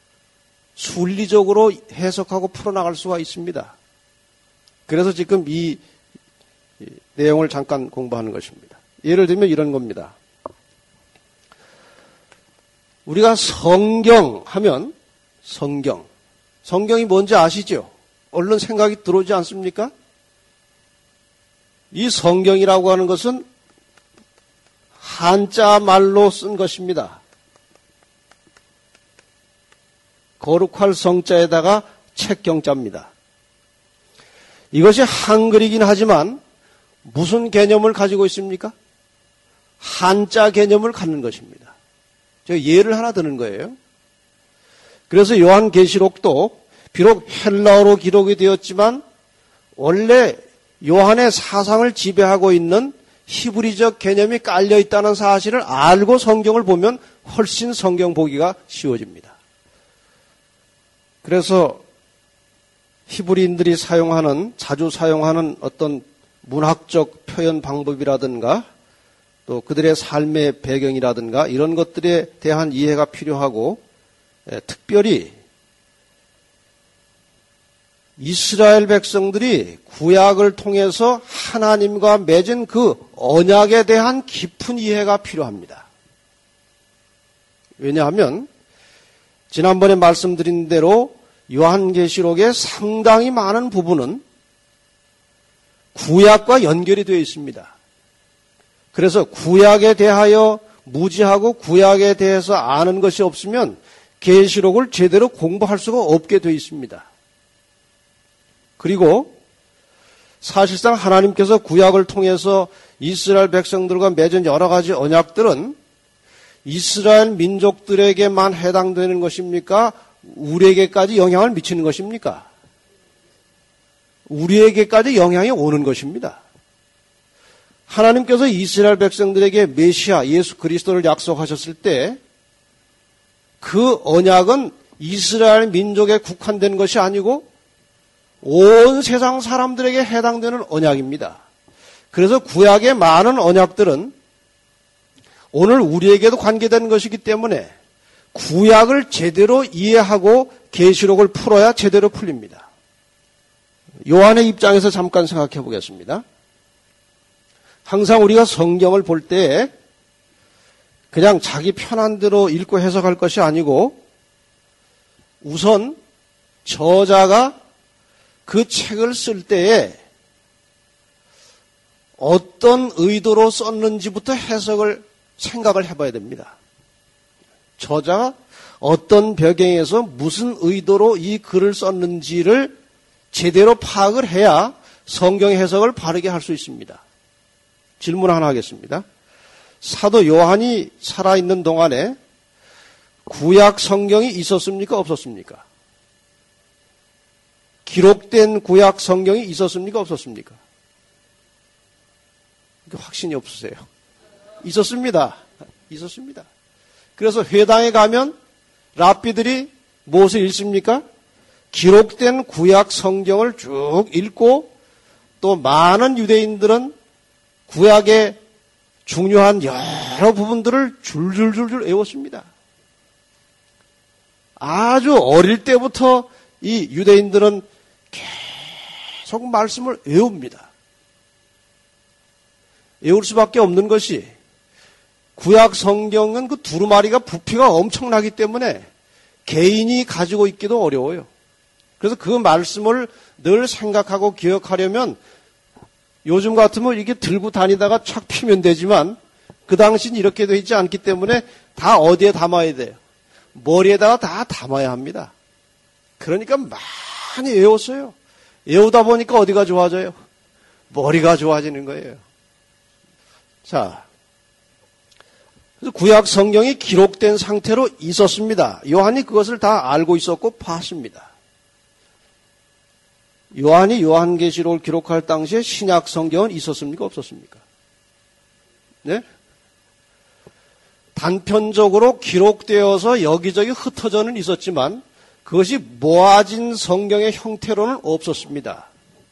순리적으로 해석하고 풀어나갈 수가 있습니다. 그래서 지금 이 내용을 잠깐 공부하는 것입니다. 예를 들면 이런 겁니다. 우리가 성경 하면 성경, 성경이 뭔지 아시죠? 얼른 생각이 들어오지 않습니까? 이 성경이라고 하는 것은 한자 말로 쓴 것입니다. 거룩할 성자에다가 책경자입니다. 이것이 한글이긴 하지만 무슨 개념을 가지고 있습니까? 한자 개념을 갖는 것입니다. 제가 예를 하나 드는 거예요. 그래서 요한계시록도 비록 헬라어로 기록이 되었지만 원래 요한의 사상을 지배하고 있는 히브리적 개념이 깔려 있다는 사실을 알고 성경을 보면 훨씬 성경 보기가 쉬워집니다. 그래서 히브리인들이 사용하는, 자주 사용하는 어떤 문학적 표현 방법이라든가 또 그들의 삶의 배경이라든가 이런 것들에 대한 이해가 필요하고, 특별히 이스라엘 백성들이 구약을 통해서 하나님과 맺은 그 언약에 대한 깊은 이해가 필요합니다. 왜냐하면 지난번에 말씀드린 대로 요한계시록의 상당히 많은 부분은 구약과 연결이 되어 있습니다. 그래서 구약에 대하여 무지하고 구약에 대해서 아는 것이 없으면 계시록을 제대로 공부할 수가 없게 되어 있습니다. 그리고 사실상 하나님께서 구약을 통해서 이스라엘 백성들과 맺은 여러 가지 언약들은 이스라엘 민족들에게만 해당되는 것입니까? 우리에게까지 영향을 미치는 것입니까? 우리에게까지 영향이 오는 것입니다. 하나님께서 이스라엘 백성들에게 메시아 예수 그리스도를 약속하셨을 때 그 언약은 이스라엘 민족에 국한된 것이 아니고 온 세상 사람들에게 해당되는 언약입니다. 그래서 구약의 많은 언약들은 오늘 우리에게도 관계된 것이기 때문에 구약을 제대로 이해하고 계시록을 풀어야 제대로 풀립니다. 요한의 입장에서 잠깐 생각해 보겠습니다. 항상 우리가 성경을 볼 때 그냥 자기 편한 대로 읽고 해석할 것이 아니고 우선 저자가 그 책을 쓸 때에 어떤 의도로 썼는지부터 해석을 생각을 해봐야 됩니다. 저자가 어떤 배경에서 무슨 의도로 이 글을 썼는지를 제대로 파악을 해야 성경의 해석을 바르게 할 수 있습니다. 질문 하나 하겠습니다. 사도 요한이 살아있는 동안에 구약 성경이 있었습니까? 없었습니까? 기록된 구약 성경이 있었습니까? 없었습니까? 확신이 없으세요. 있었습니다. 있었습니다. 그래서 회당에 가면 랍비들이 무엇을 읽습니까? 기록된 구약 성경을 쭉 읽고 또 많은 유대인들은 구약의 중요한 여러 부분들을 줄줄줄줄 외웠습니다. 아주 어릴 때부터 이 유대인들은 계속 말씀을 외웁니다. 외울 수밖에 없는 것이 구약 성경은 그 두루마리가 부피가 엄청나기 때문에 개인이 가지고 있기도 어려워요. 그래서 그 말씀을 늘 생각하고 기억하려면 요즘 같으면 이게 들고 다니다가 착 피면 되지만 그 당시는 이렇게 되어 있지 않기 때문에 다 어디에 담아야 돼요? 머리에다가 다 담아야 합니다. 그러니까 많이 외웠어요. 외우다 보니까 어디가 좋아져요? 머리가 좋아지는 거예요. 자, 그래서 구약 성경이 기록된 상태로 있었습니다. 요한이 그것을 다 알고 있었고 봤습니다. 요한이 요한계시록을 기록할 당시에 신약 성경은 있었습니까? 없었습니까? 네? 단편적으로 기록되어서 여기저기 흩어져는 있었지만 그것이 모아진 성경의 형태로는 없었습니다.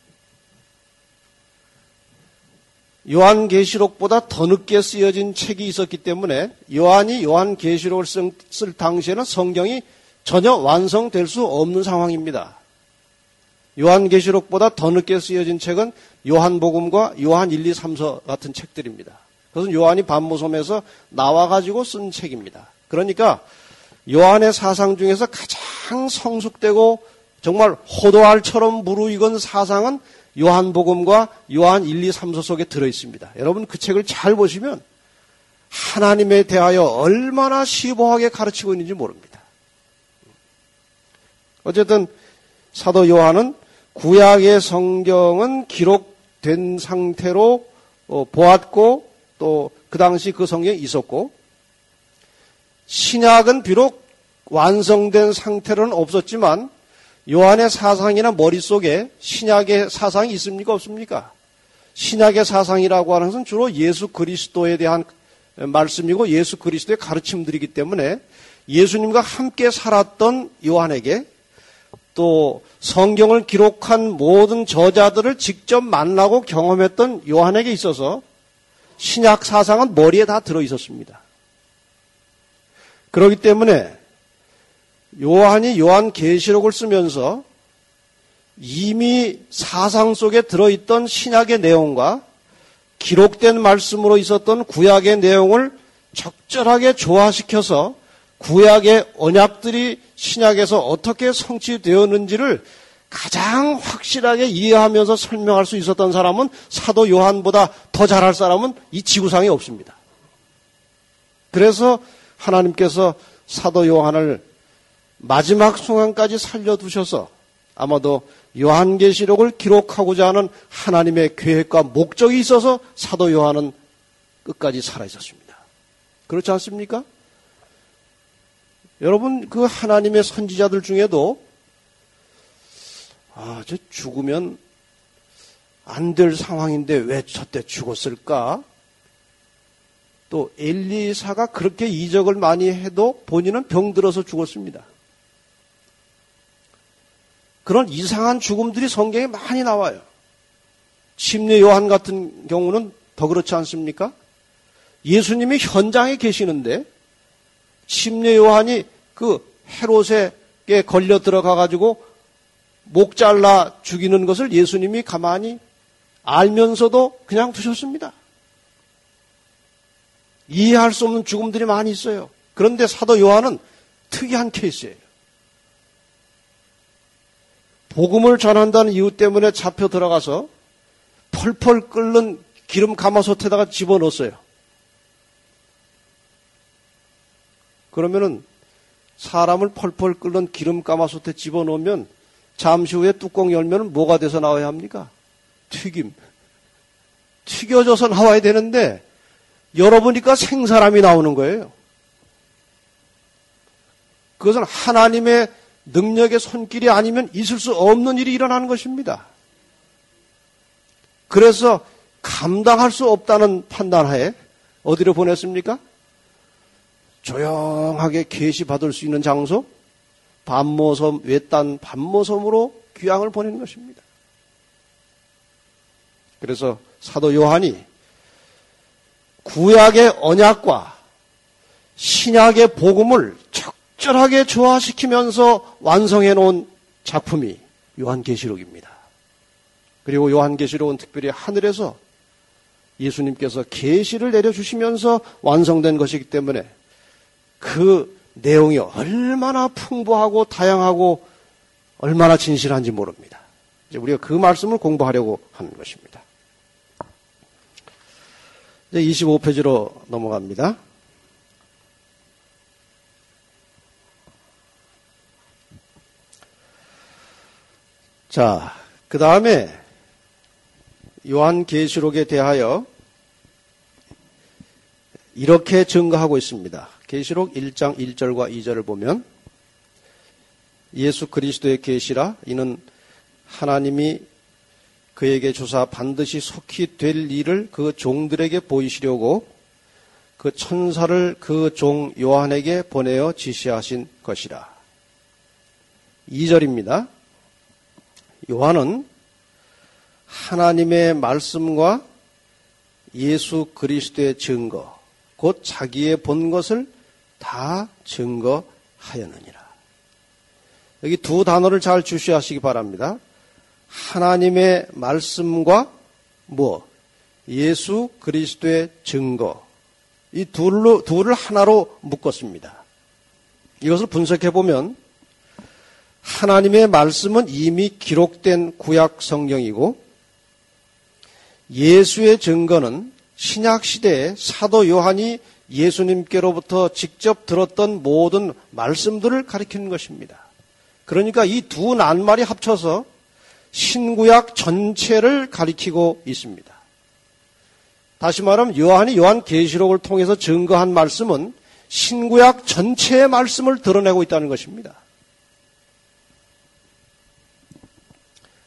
요한계시록보다 더 늦게 쓰여진 책이 있었기 때문에 요한이 요한계시록을 쓸 당시에는 성경이 전혀 완성될 수 없는 상황입니다. 요한계시록보다 더 늦게 쓰여진 책은 요한복음과 요한 일, 이, 삼서 같은 책들입니다. 그것은 요한이 반모섬에서 나와가지고 쓴 책입니다. 그러니까 요한의 사상 중에서 가장 성숙되고 정말 호도알처럼 무르익은 사상은 요한복음과 요한 일, 이, 삼서 속에 들어있습니다. 여러분 그 책을 잘 보시면 하나님에 대하여 얼마나 시보하게 가르치고 있는지 모릅니다. 어쨌든 사도 요한은 구약의 성경은 기록된 상태로 보았고 또 그 당시 그 성경이 있었고 신약은 비록 완성된 상태로는 없었지만 요한의 사상이나 머릿속에 신약의 사상이 있습니까? 없습니까? 신약의 사상이라고 하는 것은 주로 예수 그리스도에 대한 말씀이고 예수 그리스도의 가르침들이기 때문에 예수님과 함께 살았던 요한에게 또 성경을 기록한 모든 저자들을 직접 만나고 경험했던 요한에게 있어서 신약 사상은 머리에 다 들어 있었습니다. 그렇기 때문에 요한이 요한계시록을 쓰면서 이미 사상 속에 들어있던 신약의 내용과 기록된 말씀으로 있었던 구약의 내용을 적절하게 조화시켜서 구약의 언약들이 신약에서 어떻게 성취되었는지를 가장 확실하게 이해하면서 설명할 수 있었던 사람은 사도 요한보다 더 잘할 사람은 이 지구상에 없습니다. 그래서 하나님께서 사도 요한을 마지막 순간까지 살려두셔서 아마도 요한계시록을 기록하고자 하는 하나님의 계획과 목적이 있어서 사도 요한은 끝까지 살아있었습니다. 그렇지 않습니까? 여러분, 그 하나님의 선지자들 중에도 아, 저 죽으면 안 될 상황인데 왜 저때 죽었을까? 또 엘리사가 그렇게 이적을 많이 해도 본인은 병들어서 죽었습니다. 그런 이상한 죽음들이 성경에 많이 나와요. 침례 요한 같은 경우는 더 그렇지 않습니까? 예수님이 현장에 계시는데 침례 요한이 그 헤롯에게 걸려 들어가가지고 목 잘라 죽이는 것을 예수님이 가만히 알면서도 그냥 두셨습니다. 이해할 수 없는 죽음들이 많이 있어요. 그런데 사도 요한은 특이한 케이스예요. 복음을 전한다는 이유 때문에 잡혀 들어가서 펄펄 끓는 기름 가마솥에다가 집어넣었어요. 그러면은 사람을 펄펄 끓는 기름 가마솥에 집어넣으면 잠시 후에 뚜껑 열면 뭐가 돼서 나와야 합니까? 튀김. 튀겨져서 나와야 되는데 열어보니까 생사람이 나오는 거예요. 그것은 하나님의 능력의 손길이 아니면 있을 수 없는 일이 일어나는 것입니다. 그래서 감당할 수 없다는 판단하에 어디로 보냈습니까? 조용하게 계시받을 수 있는 장소, 반모섬, 외딴 반모섬으로 귀향을 보낸 것입니다. 그래서 사도 요한이 구약의 언약과 신약의 복음을 적절하게 조화시키면서 완성해 놓은 작품이 요한계시록입니다. 그리고 요한계시록은 특별히 하늘에서 예수님께서 계시를 내려주시면서 완성된 것이기 때문에 그 내용이 얼마나 풍부하고 다양하고 얼마나 진실한지 모릅니다. 이제 우리가 그 말씀을 공부하려고 하는 것입니다. 이제 이십오 페이지로 넘어갑니다. 자, 그 다음에 요한계시록에 대하여 이렇게 증거하고 있습니다. 계시록 일 장 일 절과 이 절을 보면 예수 그리스도의 계시라 이는 하나님이 그에게 주사 반드시 속히 될 일을 그 종들에게 보이시려고 그 천사를 그 종 요한에게 보내어 지시하신 것이라. 이 절입니다. 요한은 하나님의 말씀과 예수 그리스도의 증거, 곧 자기의 본 것을 다 증거하였느니라. 여기 두 단어를 잘 주시하시기 바랍니다. 하나님의 말씀과 뭐 예수 그리스도의 증거, 이 둘로, 둘을 하나로 묶었습니다. 이것을 분석해 보면 하나님의 말씀은 이미 기록된 구약 성경이고 예수의 증거는 신약 시대에 사도 요한이 예수님께로부터 직접 들었던 모든 말씀들을 가리키는 것입니다. 그러니까 이 두 낱말이 합쳐서 신구약 전체를 가리키고 있습니다. 다시 말하면 요한이 요한계시록을 통해서 증거한 말씀은 신구약 전체의 말씀을 드러내고 있다는 것입니다.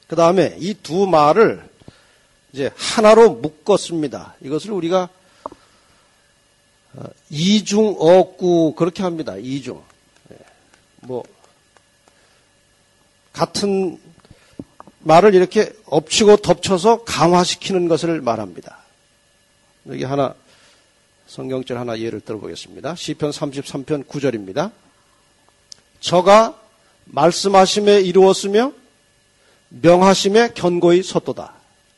그 다음에 이 두 말을 이제 하나로 묶었습니다. 이것을 우리가 이중어구 그렇게 합니다. 이중. 뭐 같은 말을 이렇게 엎치고 덮쳐서 강화시키는 것을 말합니다. 여기 하나 성경절 하나 예를 들어보겠습니다. 시편 삼십삼 편 구 절입니다. 저가 말씀하심에 이루었으며 명하심에 견고히 섰도다.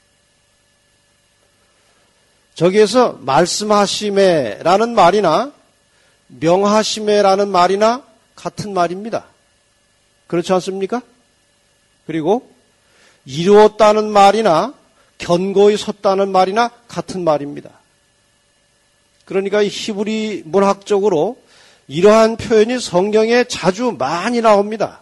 저기에서 말씀하심에라는 말이나 명하심에라는 말이나 같은 말입니다. 그렇지 않습니까? 그리고 이루었다는 말이나 견고히 섰다는 말이나 같은 말입니다. 그러니까 이 히브리 문학적으로 이러한 표현이 성경에 자주 많이 나옵니다.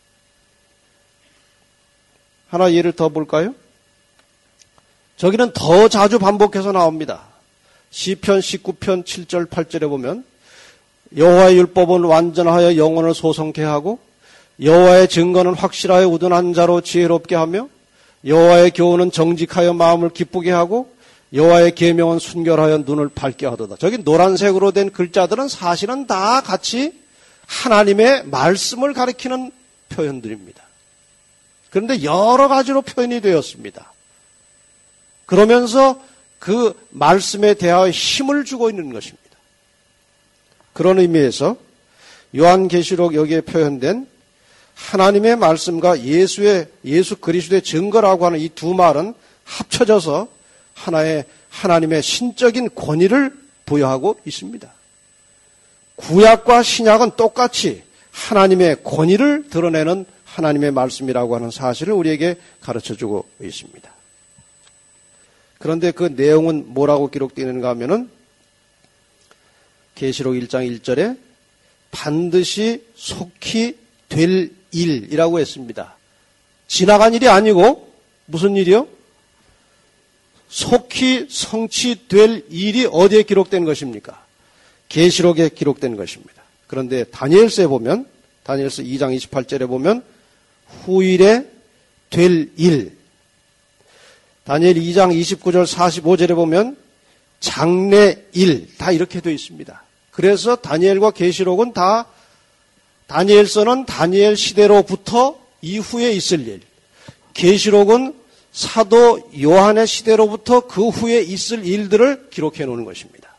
하나 예를 더 볼까요? 저기는 더 자주 반복해서 나옵니다. 시편 십구 편 칠 절 팔 절에 보면 여호와의 율법은 완전하여 영혼을 소성케 하고 여호와의 증거는 확실하여 우둔한 자로 지혜롭게 하며 여호와의 교훈은 정직하여 마음을 기쁘게 하고 여호와의 계명은 순결하여 눈을 밝게 하도다. 저기 노란색으로 된 글자들은 사실은 다 같이 하나님의 말씀을 가리키는 표현들입니다. 그런데 여러 가지로 표현이 되었습니다. 그러면서 그 말씀에 대하여 힘을 주고 있는 것입니다. 그런 의미에서 요한계시록 여기에 표현된 하나님의 말씀과 예수의 예수 그리스도의 증거라고 하는 이 두 말은 합쳐져서 하나의 하나님의 신적인 권위를 부여하고 있습니다. 구약과 신약은 똑같이 하나님의 권위를 드러내는 하나님의 말씀이라고 하는 사실을 우리에게 가르쳐주고 있습니다. 그런데 그 내용은 뭐라고 기록되어 있는가 하면은 계시록 일 장 일 절에 반드시 속히 될 일이라고 했습니다. 지나간 일이 아니고 무슨 일이요? 속히 성취될 일이 어디에 기록된 것입니까? 계시록에 기록된 것입니다. 그런데 다니엘서에 보면 다니엘서 이 장 이십팔 절에 보면 후일에 될 일, 다니엘 이 장 이십구 절 사십오 절에 보면 장래일, 다 이렇게 되어 있습니다. 그래서 다니엘과 계시록은 다 다니엘서는 다니엘 시대로부터 이후에 있을 일, 계시록은 사도 요한의 시대로부터 그 후에 있을 일들을 기록해 놓은 것입니다.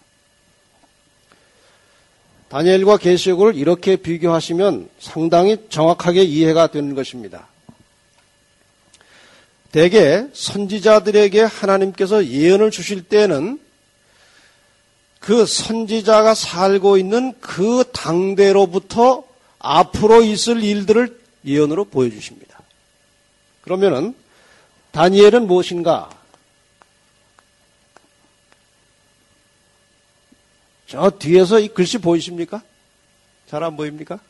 다니엘과 계시록을 이렇게 비교하시면 상당히 정확하게 이해가 되는 것입니다. 대개 선지자들에게 하나님께서 예언을 주실 때는 그 선지자가 살고 있는 그 당대로부터 앞으로 있을 일들을 예언으로 보여주십니다. 그러면은 다니엘은 무엇인가? 저 뒤에서 이 글씨 보이십니까? 잘 안 보입니까?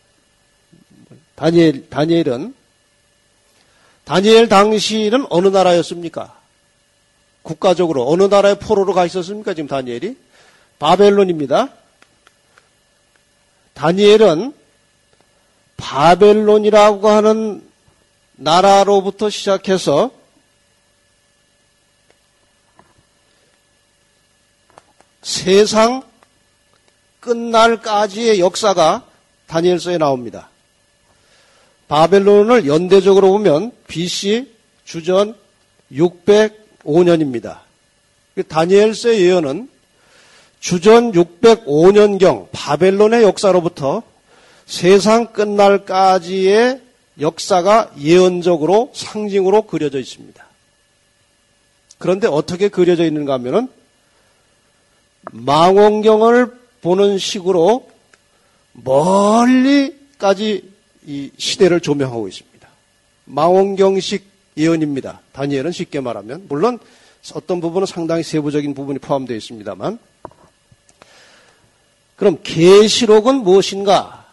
다니엘, 다니엘은 다니엘 당시는 어느 나라였습니까? 국가적으로 어느 나라의 포로로 가 있었습니까? 지금 다니엘이? 바벨론입니다. 다니엘은 바벨론이라고 하는 나라로부터 시작해서 세상 끝날까지의 역사가 다니엘서에 나옵니다. 바벨론을 연대적으로 보면 비씨 주전 육백오 년입니다. 다니엘서의 예언은 주전 육백오 년경 바벨론의 역사로부터 세상 끝날까지의 역사가 예언적으로 상징으로 그려져 있습니다. 그런데 어떻게 그려져 있는가 하면은 망원경을 보는 식으로 멀리까지 이 시대를 조명하고 있습니다. 망원경식 예언입니다. 다니엘은 쉽게 말하면 물론 어떤 부분은 상당히 세부적인 부분이 포함되어 있습니다만, 그럼 계시록은 무엇인가?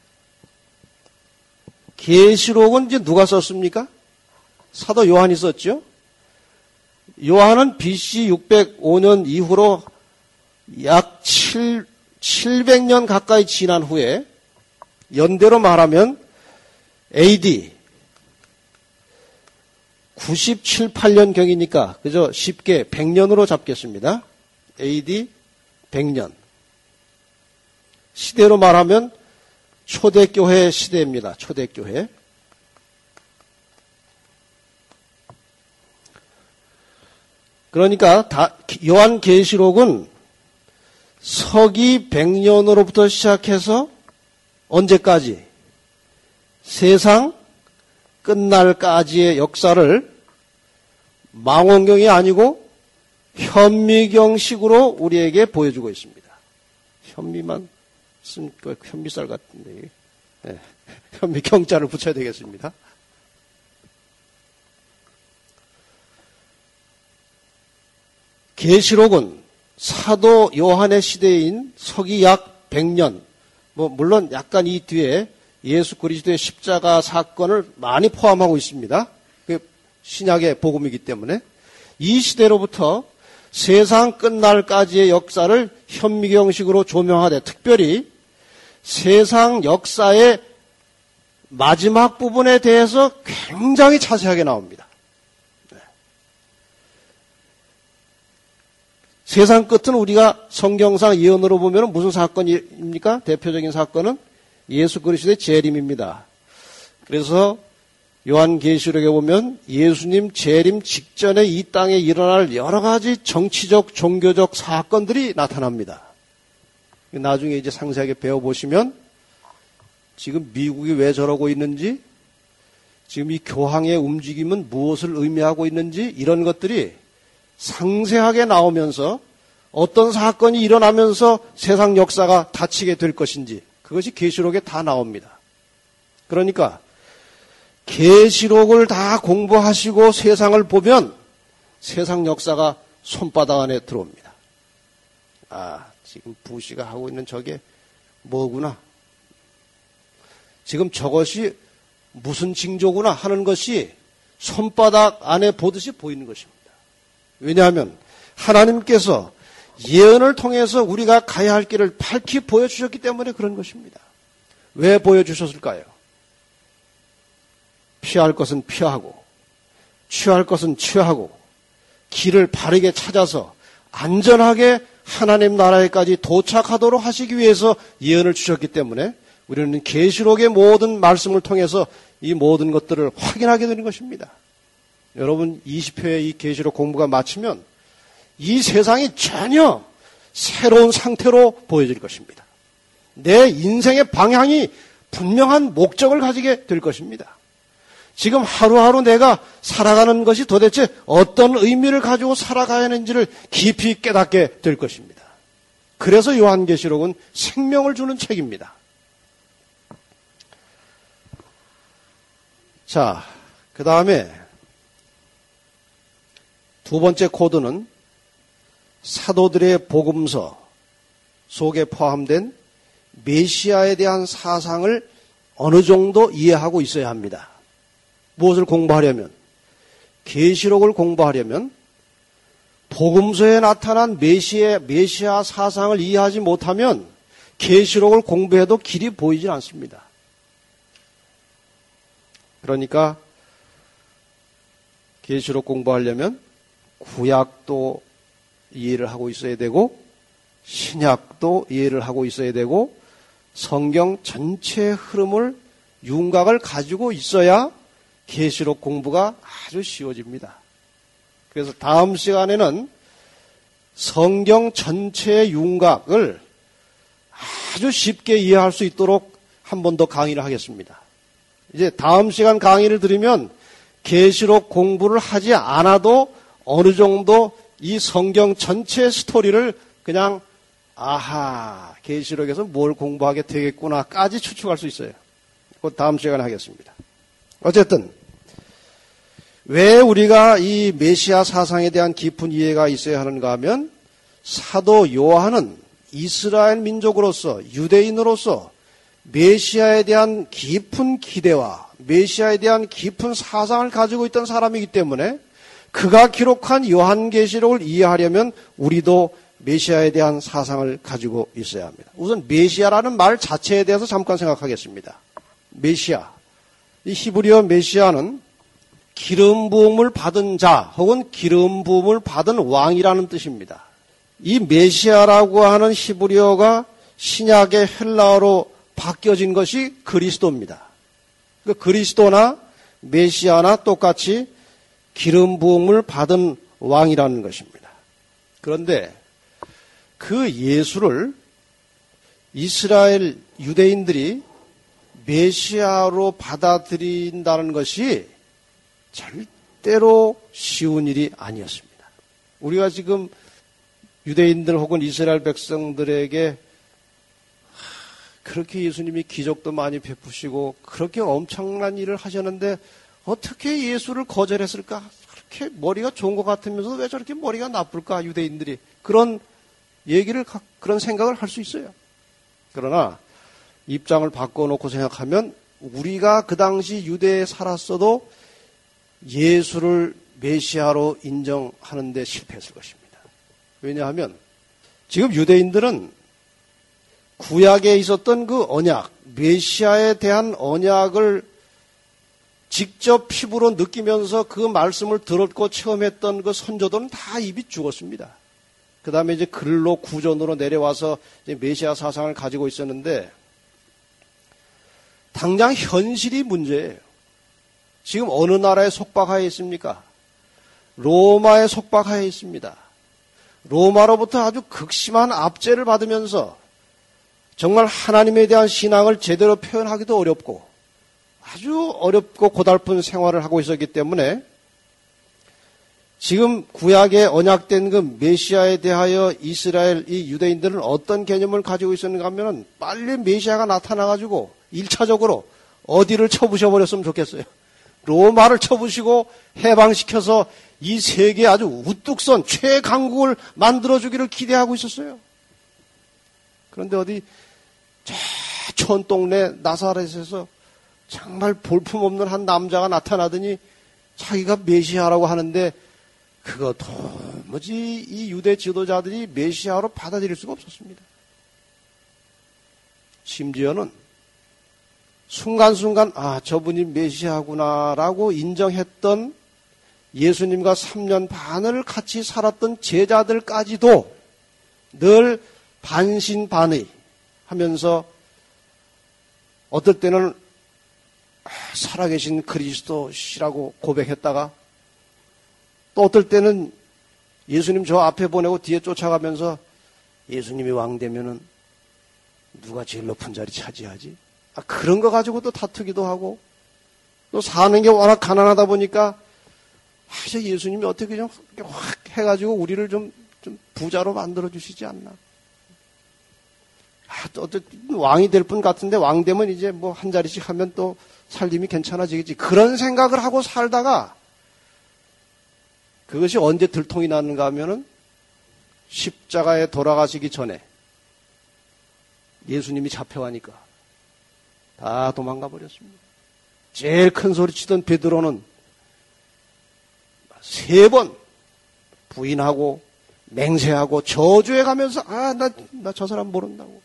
계시록은 이제 누가 썼습니까? 사도 요한이 썼죠. 요한은 비씨 육백오 년 이후로 약 칠백 년 가까이 지난 후에 연대로 말하면 에이디 구십칠, 팔 년경이니까 그저 쉽게 백 년으로 잡겠습니다. 에이디 백 년. 시대로 말하면 초대교회 시대입니다. 초대교회. 그러니까 다 요한계시록은 서기 백 년으로부터 시작해서 언제까지? 세상 끝날까지의 역사를 망원경이 아니고 현미경식으로 우리에게 보여주고 있습니다. 현미만 쓴 현미쌀 같은데 네. 현미경자를 붙여야 되겠습니다. 계시록은 사도 요한의 시대인 서기 약 백 년, 뭐 물론 약간 이 뒤에 예수 그리스도의 십자가 사건을 많이 포함하고 있습니다. 신약의 복음이기 때문에 이 시대로부터 세상 끝날까지의 역사를 현미경식으로 조명하되 특별히 세상 역사의 마지막 부분에 대해서 굉장히 자세하게 나옵니다. 네. 세상 끝은 우리가 성경상 예언으로 보면 무슨 사건입니까? 대표적인 사건은 예수 그리스도의 재림입니다. 그래서 요한계시록에 보면 예수님 재림 직전에 이 땅에 일어날 여러 가지 정치적, 종교적 사건들이 나타납니다. 나중에 이제 상세하게 배워보시면 지금 미국이 왜 저러고 있는지, 지금 이 교황의 움직임은 무엇을 의미하고 있는지 이런 것들이 상세하게 나오면서 어떤 사건이 일어나면서 세상 역사가 닫히게 될 것인지 그것이 계시록에 다 나옵니다. 그러니까 계시록을 다 공부하시고 세상을 보면 세상 역사가 손바닥 안에 들어옵니다. 아, 지금 부시가 하고 있는 저게 뭐구나. 지금 저것이 무슨 징조구나 하는 것이 손바닥 안에 보듯이 보이는 것입니다. 왜냐하면 하나님께서 예언을 통해서 우리가 가야 할 길을 밝히 보여주셨기 때문에 그런 것입니다. 왜 보여주셨을까요? 피할 것은 피하고 취할 것은 취하고 길을 바르게 찾아서 안전하게 하나님 나라에까지 도착하도록 하시기 위해서 예언을 주셨기 때문에 우리는 계시록의 모든 말씀을 통해서 이 모든 것들을 확인하게 되는 것입니다. 여러분 이십 회의 이 계시록 공부가 마치면 이 세상이 전혀 새로운 상태로 보여질 것입니다. 내 인생의 방향이 분명한 목적을 가지게 될 것입니다. 지금 하루하루 내가 살아가는 것이 도대체 어떤 의미를 가지고 살아가야 하는지를 깊이 깨닫게 될 것입니다. 그래서 요한계시록은 생명을 주는 책입니다. 자, 그 다음에 두 번째 코드는 사도들의 복음서 속에 포함된 메시아에 대한 사상을 어느 정도 이해하고 있어야 합니다. 무엇을 공부하려면, 계시록을 공부하려면 복음서에 나타난 메시아, 메시아 사상을 이해하지 못하면 계시록을 공부해도 길이 보이질 않습니다. 그러니까 계시록 공부하려면 구약도 이해를 하고 있어야 되고 신약도 이해를 하고 있어야 되고 성경 전체의 흐름을 윤곽을 가지고 있어야 계시록 공부가 아주 쉬워집니다. 그래서 다음 시간에는 성경 전체의 윤곽을 아주 쉽게 이해할 수 있도록 한 번 더 강의를 하겠습니다. 이제 다음 시간 강의를 들으면 계시록 공부를 하지 않아도 어느 정도 이 성경 전체 스토리를 그냥 아하, 계시록에서 뭘 공부하게 되겠구나까지 추측할 수 있어요. 그건 다음 시간에 하겠습니다. 어쨌든 왜 우리가 이 메시아 사상에 대한 깊은 이해가 있어야 하는가 하면 사도 요한은 이스라엘 민족으로서 유대인으로서 메시아에 대한 깊은 기대와 메시아에 대한 깊은 사상을 가지고 있던 사람이기 때문에 그가 기록한 요한계시록을 이해하려면 우리도 메시아에 대한 사상을 가지고 있어야 합니다. 우선 메시아라는 말 자체에 대해서 잠깐 생각하겠습니다. 메시아. 이 히브리어 메시아는 기름 부음을 받은 자 혹은 기름 부음을 받은 왕이라는 뜻입니다. 이 메시아라고 하는 히브리어가 신약의 헬라어로 바뀌어진 것이 그리스도입니다. 그 그리스도나 메시아나 똑같이 기름 부음을 받은 왕이라는 것입니다. 그런데 그 예수를 이스라엘 유대인들이 메시아로 받아들인다는 것이 절대로 쉬운 일이 아니었습니다. 우리가 지금 유대인들 혹은 이스라엘 백성들에게 그렇게 예수님이 기적도 많이 베푸시고 그렇게 엄청난 일을 하셨는데 어떻게 예수를 거절했을까? 그렇게 머리가 좋은 것 같으면서 왜 저렇게 머리가 나쁠까? 유대인들이 그런 얘기를 그런 생각을 할 수 있어요. 그러나 입장을 바꿔놓고 생각하면 우리가 그 당시 유대에 살았어도 예수를 메시아로 인정하는 데 실패했을 것입니다. 왜냐하면 지금 유대인들은 구약에 있었던 그 언약, 메시아에 대한 언약을 직접 피부로 느끼면서 그 말씀을 들었고 체험했던 그 선조들은 다 입이 죽었습니다. 그 다음에 이제 글로 구전으로 내려와서 이제 메시아 사상을 가지고 있었는데 당장 현실이 문제예요. 지금 어느 나라에 속박하에 있습니까? 로마에 속박하에 있습니다. 로마로부터 아주 극심한 압제를 받으면서 정말 하나님에 대한 신앙을 제대로 표현하기도 어렵고 아주 어렵고 고달픈 생활을 하고 있었기 때문에 지금 구약에 언약된 그 메시아에 대하여 이스라엘 이 유대인들은 어떤 개념을 가지고 있었는가 하면 빨리 메시아가 나타나가지고 일차적으로 어디를 쳐부셔버렸으면 좋겠어요. 로마를 쳐부시고 해방시켜서 이 세계에 아주 우뚝 선 최강국을 만들어주기를 기대하고 있었어요. 그런데 어디 저 촌동네 나사렛에서 정말 볼품없는 한 남자가 나타나더니 자기가 메시아라고 하는데 그거 도무지 이 유대 지도자들이 메시아로 받아들일 수가 없었습니다. 심지어는 순간순간 아 저분이 메시아구나라고 인정했던 예수님과 삼 년 반을 같이 살았던 제자들까지도 늘 반신반의 하면서 어떨 때는 살아계신 그리스도시라고 고백했다가 또 어떨 때는 예수님 저 앞에 보내고 뒤에 쫓아가면서 예수님이 왕 되면은 누가 제일 높은 자리 차지하지? 아, 그런 거 가지고 또 다투기도 하고 또 사는 게 워낙 가난하다 보니까 아, 저 예수님이 어떻게 좀 확 해가지고 우리를 좀, 좀 부자로 만들어 주시지 않나? 아, 또 어쨌든 왕이 될 분 같은데 왕 되면 이제 뭐 한 자리씩 하면 또 살림이 괜찮아지겠지. 그런 생각을 하고 살다가 그것이 언제 들통이 났는가 하면은 십자가에 돌아가시기 전에 예수님이 잡혀가니까 다 도망가 버렸습니다. 제일 큰 소리 치던 베드로는 세 번 부인하고 맹세하고 저주해 가면서 아, 나, 나 저 사람 모른다고.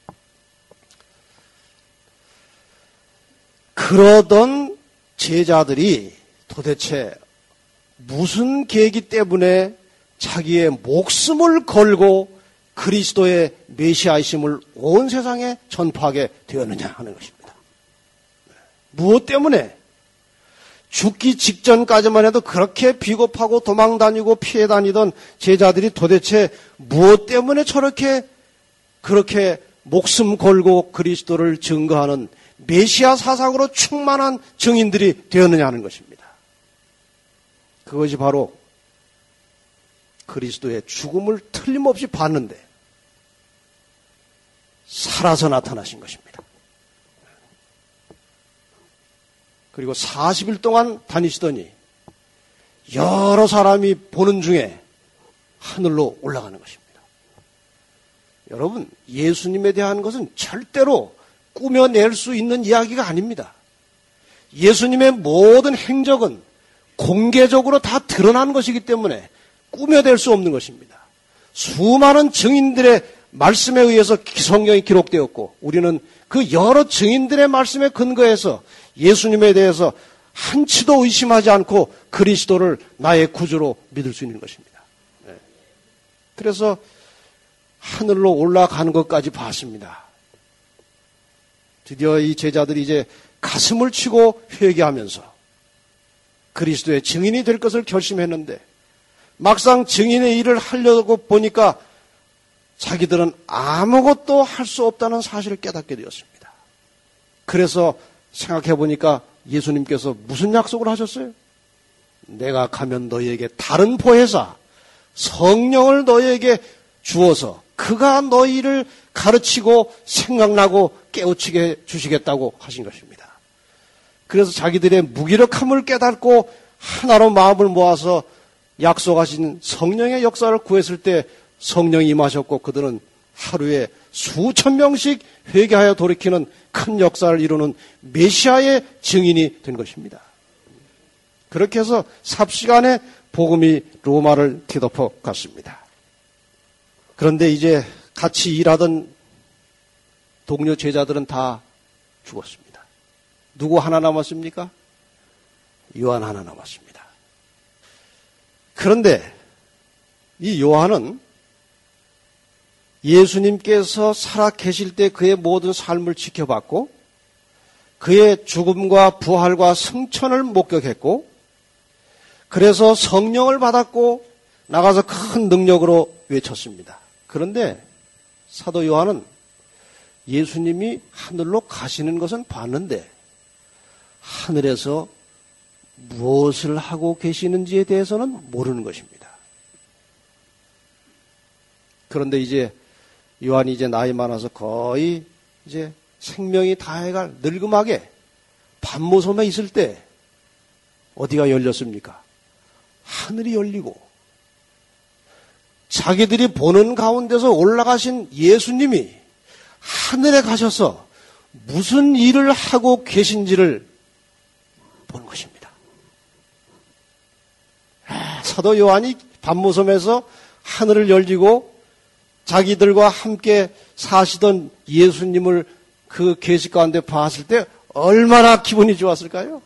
그러던 제자들이 도대체 무슨 계기 때문에 자기의 목숨을 걸고 그리스도의 메시아이심을 온 세상에 전파하게 되었느냐 하는 것입니다. 무엇 때문에? 죽기 직전까지만 해도 그렇게 비겁하고 도망다니고 피해 다니던 제자들이 도대체 무엇 때문에 저렇게 그렇게 목숨 걸고 그리스도를 증거하는 메시아 사상으로 충만한 증인들이 되었느냐 하는 것입니다. 그것이 바로 그리스도의 죽음을 틀림없이 봤는데 살아서 나타나신 것입니다. 그리고 사십 일 동안 다니시더니 여러 사람이 보는 중에 하늘로 올라가는 것입니다. 여러분, 예수님에 대한 것은 절대로 꾸며낼 수 있는 이야기가 아닙니다. 예수님의 모든 행적은 공개적으로 다 드러난 것이기 때문에 꾸며낼 수 없는 것입니다. 수많은 증인들의 말씀에 의해서 성경이 기록되었고 우리는 그 여러 증인들의 말씀에 근거해서 예수님에 대해서 한치도 의심하지 않고 그리스도를 나의 구주로 믿을 수 있는 것입니다. 그래서 하늘로 올라가는 것까지 봤습니다. 드디어 이 제자들이 이제 가슴을 치고 회개하면서 그리스도의 증인이 될 것을 결심했는데 막상 증인의 일을 하려고 보니까 자기들은 아무것도 할 수 없다는 사실을 깨닫게 되었습니다. 그래서 생각해 보니까 예수님께서 무슨 약속을 하셨어요? 내가 가면 너희에게 다른 보혜사, 성령을 너희에게 주어서 그가 너희를 가르치고 생각나고 깨우치게 주시겠다고 하신 것입니다. 그래서 자기들의 무기력함을 깨닫고 하나로 마음을 모아서 약속하신 성령의 역사를 구했을 때 성령이 임하셨고 그들은 하루에 수천 명씩 회개하여 돌이키는 큰 역사를 이루는 메시아의 증인이 된 것입니다. 그렇게 해서 삽시간에 복음이 로마를 뒤덮어 갔습니다. 그런데 이제 같이 일하던 동료 제자들은 다 죽었습니다. 누구 하나 남았습니까? 요한 하나 남았습니다. 그런데 이 요한은 예수님께서 살아 계실 때 그의 모든 삶을 지켜봤고 그의 죽음과 부활과 승천을 목격했고 그래서 성령을 받았고 나가서 큰 능력으로 외쳤습니다. 그런데 사도 요한은 예수님이 하늘로 가시는 것은 봤는데 하늘에서 무엇을 하고 계시는지에 대해서는 모르는 것입니다. 그런데 이제 요한이 이제 나이 많아서 거의 이제 생명이 다해갈 늙음하게 밤모섬에 있을 때 어디가 열렸습니까? 하늘이 열리고 자기들이 보는 가운데서 올라가신 예수님이 하늘에 가셔서 무슨 일을 하고 계신지를 본 것입니다. 사도 요한이 밤모섬에서 하늘을 열리고 자기들과 함께 사시던 예수님을 그 계시 가운데 봤을 때 얼마나 기분이 좋았을까요?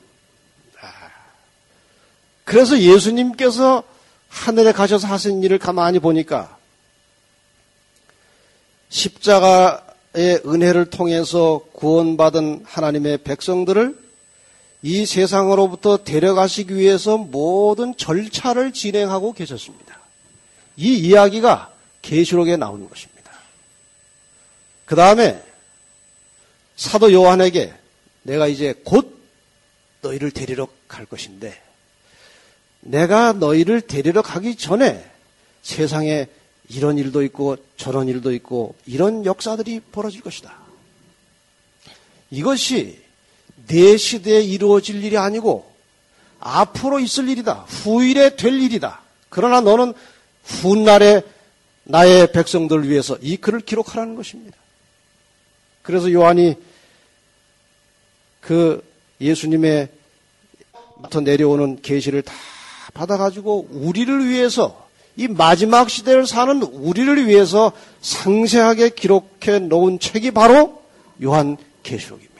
그래서 예수님께서 하늘에 가셔서 하신 일을 가만히 보니까 십자가의 은혜를 통해서 구원받은 하나님의 백성들을 이 세상으로부터 데려가시기 위해서 모든 절차를 진행하고 계셨습니다. 이 이야기가 계시록에 나오는 것입니다. 그 다음에 사도 요한에게 내가 이제 곧 너희를 데리러 갈 것인데 내가 너희를 데리러 가기 전에 세상에 이런 일도 있고 저런 일도 있고 이런 역사들이 벌어질 것이다. 이것이 내 시대에 이루어질 일이 아니고 앞으로 있을 일이다. 후일에 될 일이다. 그러나 너는 훗날에 나의 백성들을 위해서 이 글을 기록하라는 것입니다. 그래서 요한이 그 예수님의 부터 내려오는 계시를 다 받아가지고 우리를 위해서 이 마지막 시대를 사는 우리를 위해서 상세하게 기록해 놓은 책이 바로 요한계시록입니다.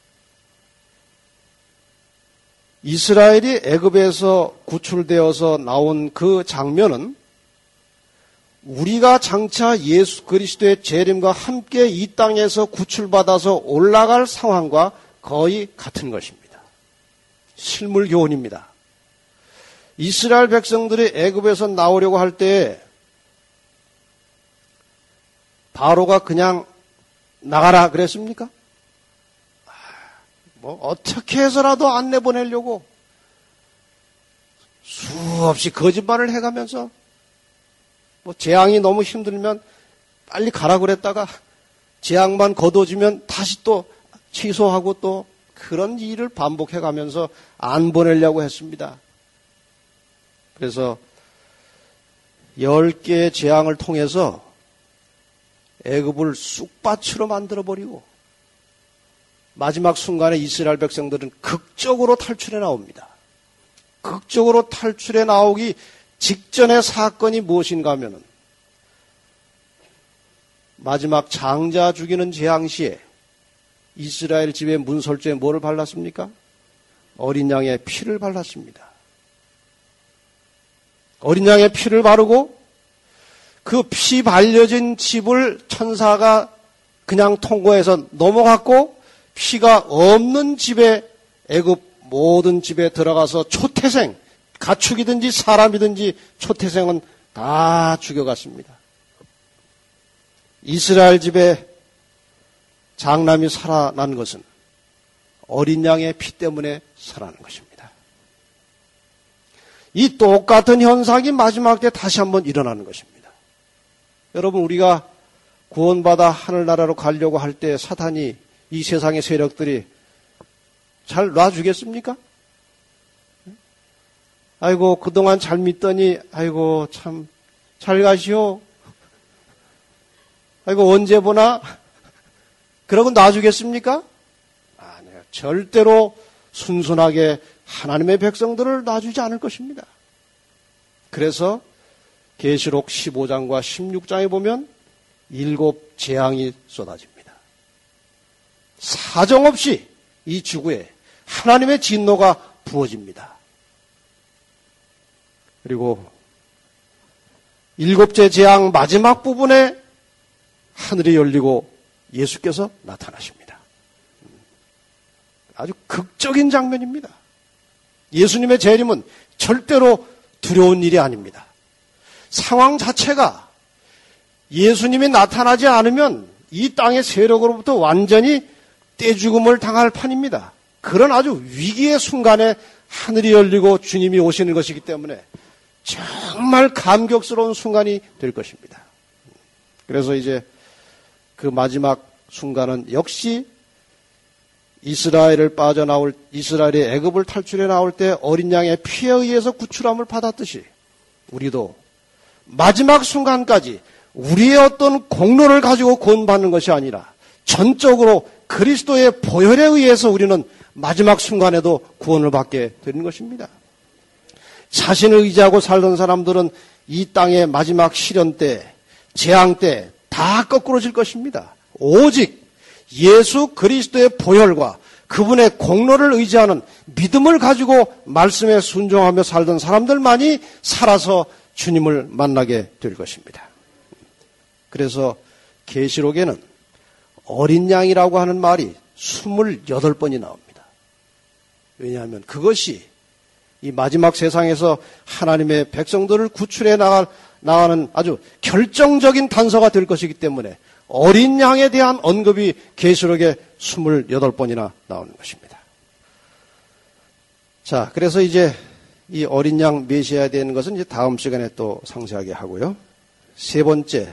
이스라엘이 애굽에서 구출되어서 나온 그 장면은 우리가 장차 예수 그리스도의 재림과 함께 이 땅에서 구출받아서 올라갈 상황과 거의 같은 것입니다. 실물 교훈입니다. 이스라엘 백성들이 애굽에서 나오려고 할 때 바로가 그냥 나가라 그랬습니까? 뭐 어떻게 해서라도 안 내보내려고 수없이 거짓말을 해가면서 뭐 재앙이 너무 힘들면 빨리 가라 그랬다가 재앙만 거둬지면 다시 또 취소하고 또 그런 일을 반복해가면서 안 보내려고 했습니다. 그래서 열 개의 재앙을 통해서 애굽을 쑥밭으로 만들어버리고 마지막 순간에 이스라엘 백성들은 극적으로 탈출해 나옵니다. 극적으로 탈출해 나오기 직전의 사건이 무엇인가 하면은 마지막 장자 죽이는 재앙 시에 이스라엘 집의 문설주에 뭐를 발랐습니까? 어린 양의 피를 발랐습니다. 어린 양의 피를 바르고 그 피 발려진 집을 천사가 그냥 통과해서 넘어갔고 피가 없는 집에 애굽 모든 집에 들어가서 초태생, 가축이든지 사람이든지 초태생은 다 죽여갔습니다. 이스라엘 집에 장남이 살아난 것은 어린 양의 피 때문에 살아난 것입니다. 이 똑같은 현상이 마지막 때 다시 한번 일어나는 것입니다. 여러분, 우리가 구원받아 하늘나라로 가려고 할 때 사탄이, 이 세상의 세력들이 잘 놔주겠습니까? 아이고, 그동안 잘 믿더니, 아이고, 참, 잘 가시오. 아이고, 언제 보나? 그러고 놔주겠습니까? 아니요. 절대로 순순하게 하나님의 백성들을 놔주지 않을 것입니다. 그래서 계시록 십오 장과 십육 장에 보면 일곱 재앙이 쏟아집니다. 사정없이 이 지구에 하나님의 진노가 부어집니다. 그리고 일곱째 재앙 마지막 부분에 하늘이 열리고 예수께서 나타나십니다. 아주 극적인 장면입니다. 예수님의 재림은 절대로 두려운 일이 아닙니다. 상황 자체가 예수님이 나타나지 않으면 이 땅의 세력으로부터 완전히 떼죽음을 당할 판입니다. 그런 아주 위기의 순간에 하늘이 열리고 주님이 오시는 것이기 때문에 정말 감격스러운 순간이 될 것입니다. 그래서 이제 그 마지막 순간은 역시 이스라엘을 빠져나올, 이스라엘이 애굽을 탈출해 나올 때 어린 양의 피에 의해서 구출함을 받았듯이 우리도 마지막 순간까지 우리의 어떤 공로를 가지고 구원받는 것이 아니라 전적으로 그리스도의 보혈에 의해서 우리는 마지막 순간에도 구원을 받게 되는 것입니다. 자신을 의지하고 살던 사람들은 이 땅의 마지막 시련 때, 재앙 때 다 거꾸로질 것입니다. 오직 예수 그리스도의 보혈과 그분의 공로를 의지하는 믿음을 가지고 말씀에 순종하며 살던 사람들만이 살아서 주님을 만나게 될 것입니다. 그래서 계시록에는 어린 양이라고 하는 말이 스물여덟 번이 나옵니다. 왜냐하면 그것이 이 마지막 세상에서 하나님의 백성들을 구출해 나갈, 나가는 아주 결정적인 단서가 될 것이기 때문에 어린 양에 대한 언급이 계시록에 스물여덟 번이나 나오는 것입니다. 자, 그래서 이제 이 어린 양 메시아에 대한 것은 이제 다음 시간에 또 상세하게 하고요. 세 번째,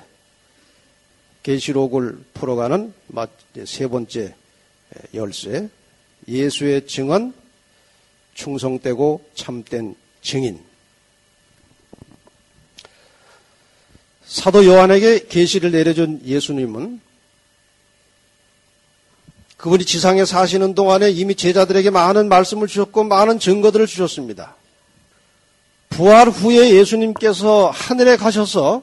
계시록을 풀어가는 세 번째 열쇠, 예수의 증언, 충성되고 참된 증인. 사도 요한에게 계시를 내려준 예수님은 그분이 지상에 사시는 동안에 이미 제자들에게 많은 말씀을 주셨고 많은 증거들을 주셨습니다. 부활 후에 예수님께서 하늘에 가셔서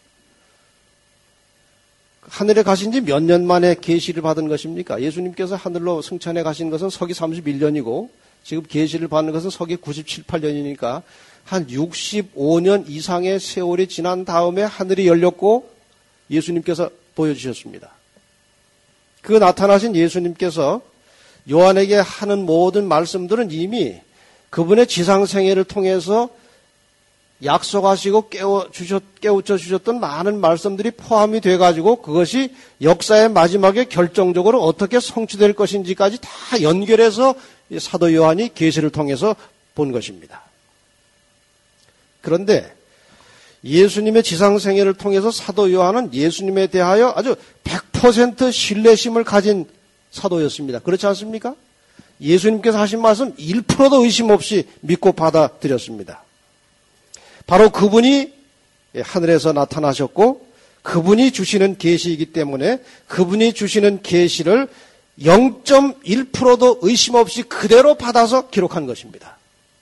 하늘에 가신 지 몇 년 만에 계시를 받은 것입니까? 예수님께서 하늘로 승천해 가신 것은 서기 삼십일 년이고 지금 계시를 받는 것은 서기 구십칠, 팔 년이니까 한 육십오 년 이상의 세월이 지난 다음에 하늘이 열렸고 예수님께서 보여주셨습니다. 그 나타나신 예수님께서 요한에게 하는 모든 말씀들은 이미 그분의 지상생애를 통해서 약속하시고 깨워주셨, 깨우쳐 주셨던 많은 말씀들이 포함이 돼가지고 그것이 역사의 마지막에 결정적으로 어떻게 성취될 것인지까지 다 연결해서 사도 요한이 계시를 통해서 본 것입니다. 그런데 예수님의 지상생애를 통해서 사도 요한은 예수님에 대하여 아주 백 퍼센트 신뢰심을 가진 사도였습니다. 그렇지 않습니까? 예수님께서 하신 말씀 일 퍼센트도 의심 없이 믿고 받아들였습니다. 바로 그분이 하늘에서 나타나셨고 그분이 주시는 계시이기 때문에 그분이 주시는 계시를 영 점 일 퍼센트도 의심 없이 그대로 받아서 기록한 것입니다.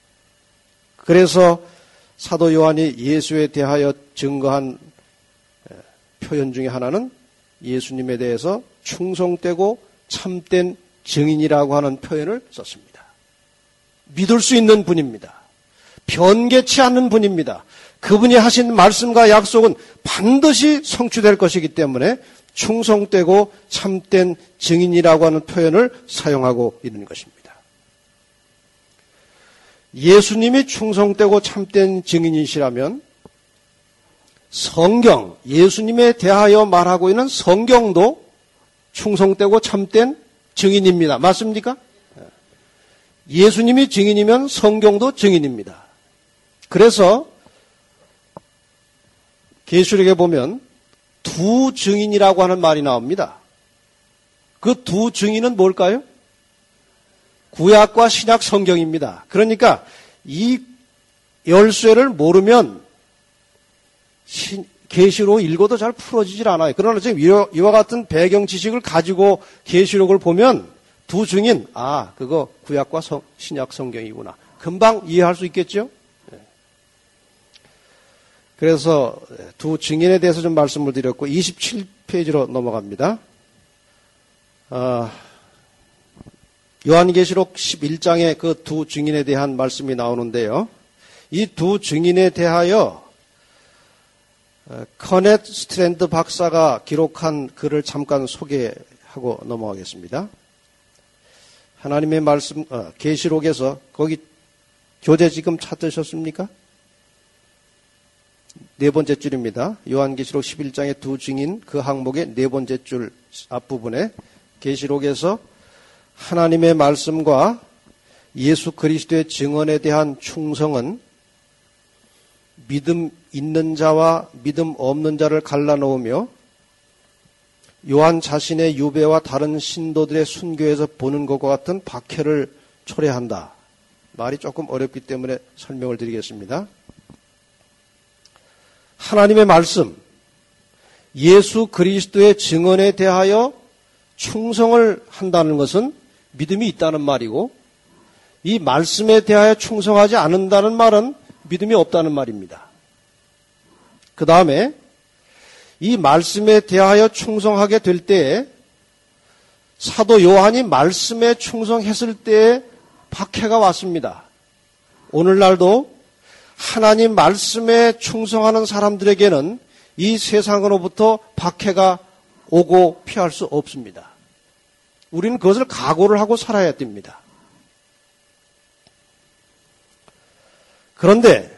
그래서 사도 요한이 예수에 대하여 증거한 표현 중에 하나는 예수님에 대해서 충성되고 참된 증인이라고 하는 표현을 썼습니다. 믿을 수 있는 분입니다. 변개치 않는 분입니다. 그분이 하신 말씀과 약속은 반드시 성취될 것이기 때문에 충성되고 참된 증인이라고 하는 표현을 사용하고 있는 것입니다. 예수님이 충성되고 참된 증인이시라면 성경, 예수님에 대하여 말하고 있는 성경도 충성되고 참된 증인입니다. 맞습니까? 예수님이 증인이면 성경도 증인입니다. 그래서 계시록에 보면 두 증인이라고 하는 말이 나옵니다. 그 두 증인은 뭘까요? 구약과 신약 성경입니다. 그러니까 이 열쇠를 모르면 계시록 읽어도 잘 풀어지질 않아요. 그러나 지금 이와 같은 배경 지식을 가지고 계시록을 보면 두 증인, 아, 그거 구약과 성, 신약 성경이구나. 금방 이해할 수 있겠죠? 그래서 두 증인에 대해서 좀 말씀을 드렸고 이십칠 페이지로 넘어갑니다. 아, 요한계시록 십일 장에 그 두 증인에 대한 말씀이 나오는데요. 이 두 증인에 대하여 커넷 스트랜드 박사가 기록한 글을 잠깐 소개하고 넘어가겠습니다. 하나님의 말씀, 어, 계시록에서 거기 교재 지금 찾으셨습니까? 네 번째 줄입니다. 요한계시록 십일 장의 두 증인 그 항목의 네 번째 줄 앞부분에 계시록에서 하나님의 말씀과 예수 그리스도의 증언에 대한 충성은 믿음 있는 자와 믿음 없는 자를 갈라놓으며 요한 자신의 유배와 다른 신도들의 순교에서 보는 것과 같은 박해를 초래한다. 말이 조금 어렵기 때문에 설명을 드리겠습니다. 하나님의 말씀, 예수 그리스도의 증언에 대하여 충성을 한다는 것은 믿음이 있다는 말이고, 이 말씀에 대하여 충성하지 않는다는 말은 믿음이 없다는 말입니다. 그 다음에 이 말씀에 대하여 충성하게 될 때에 사도 요한이 말씀에 충성했을 때에 박해가 왔습니다. 오늘날도 하나님 말씀에 충성하는 사람들에게는 이 세상으로부터 박해가 오고 피할 수 없습니다. 우리는 그것을 각오를 하고 살아야 됩니다. 그런데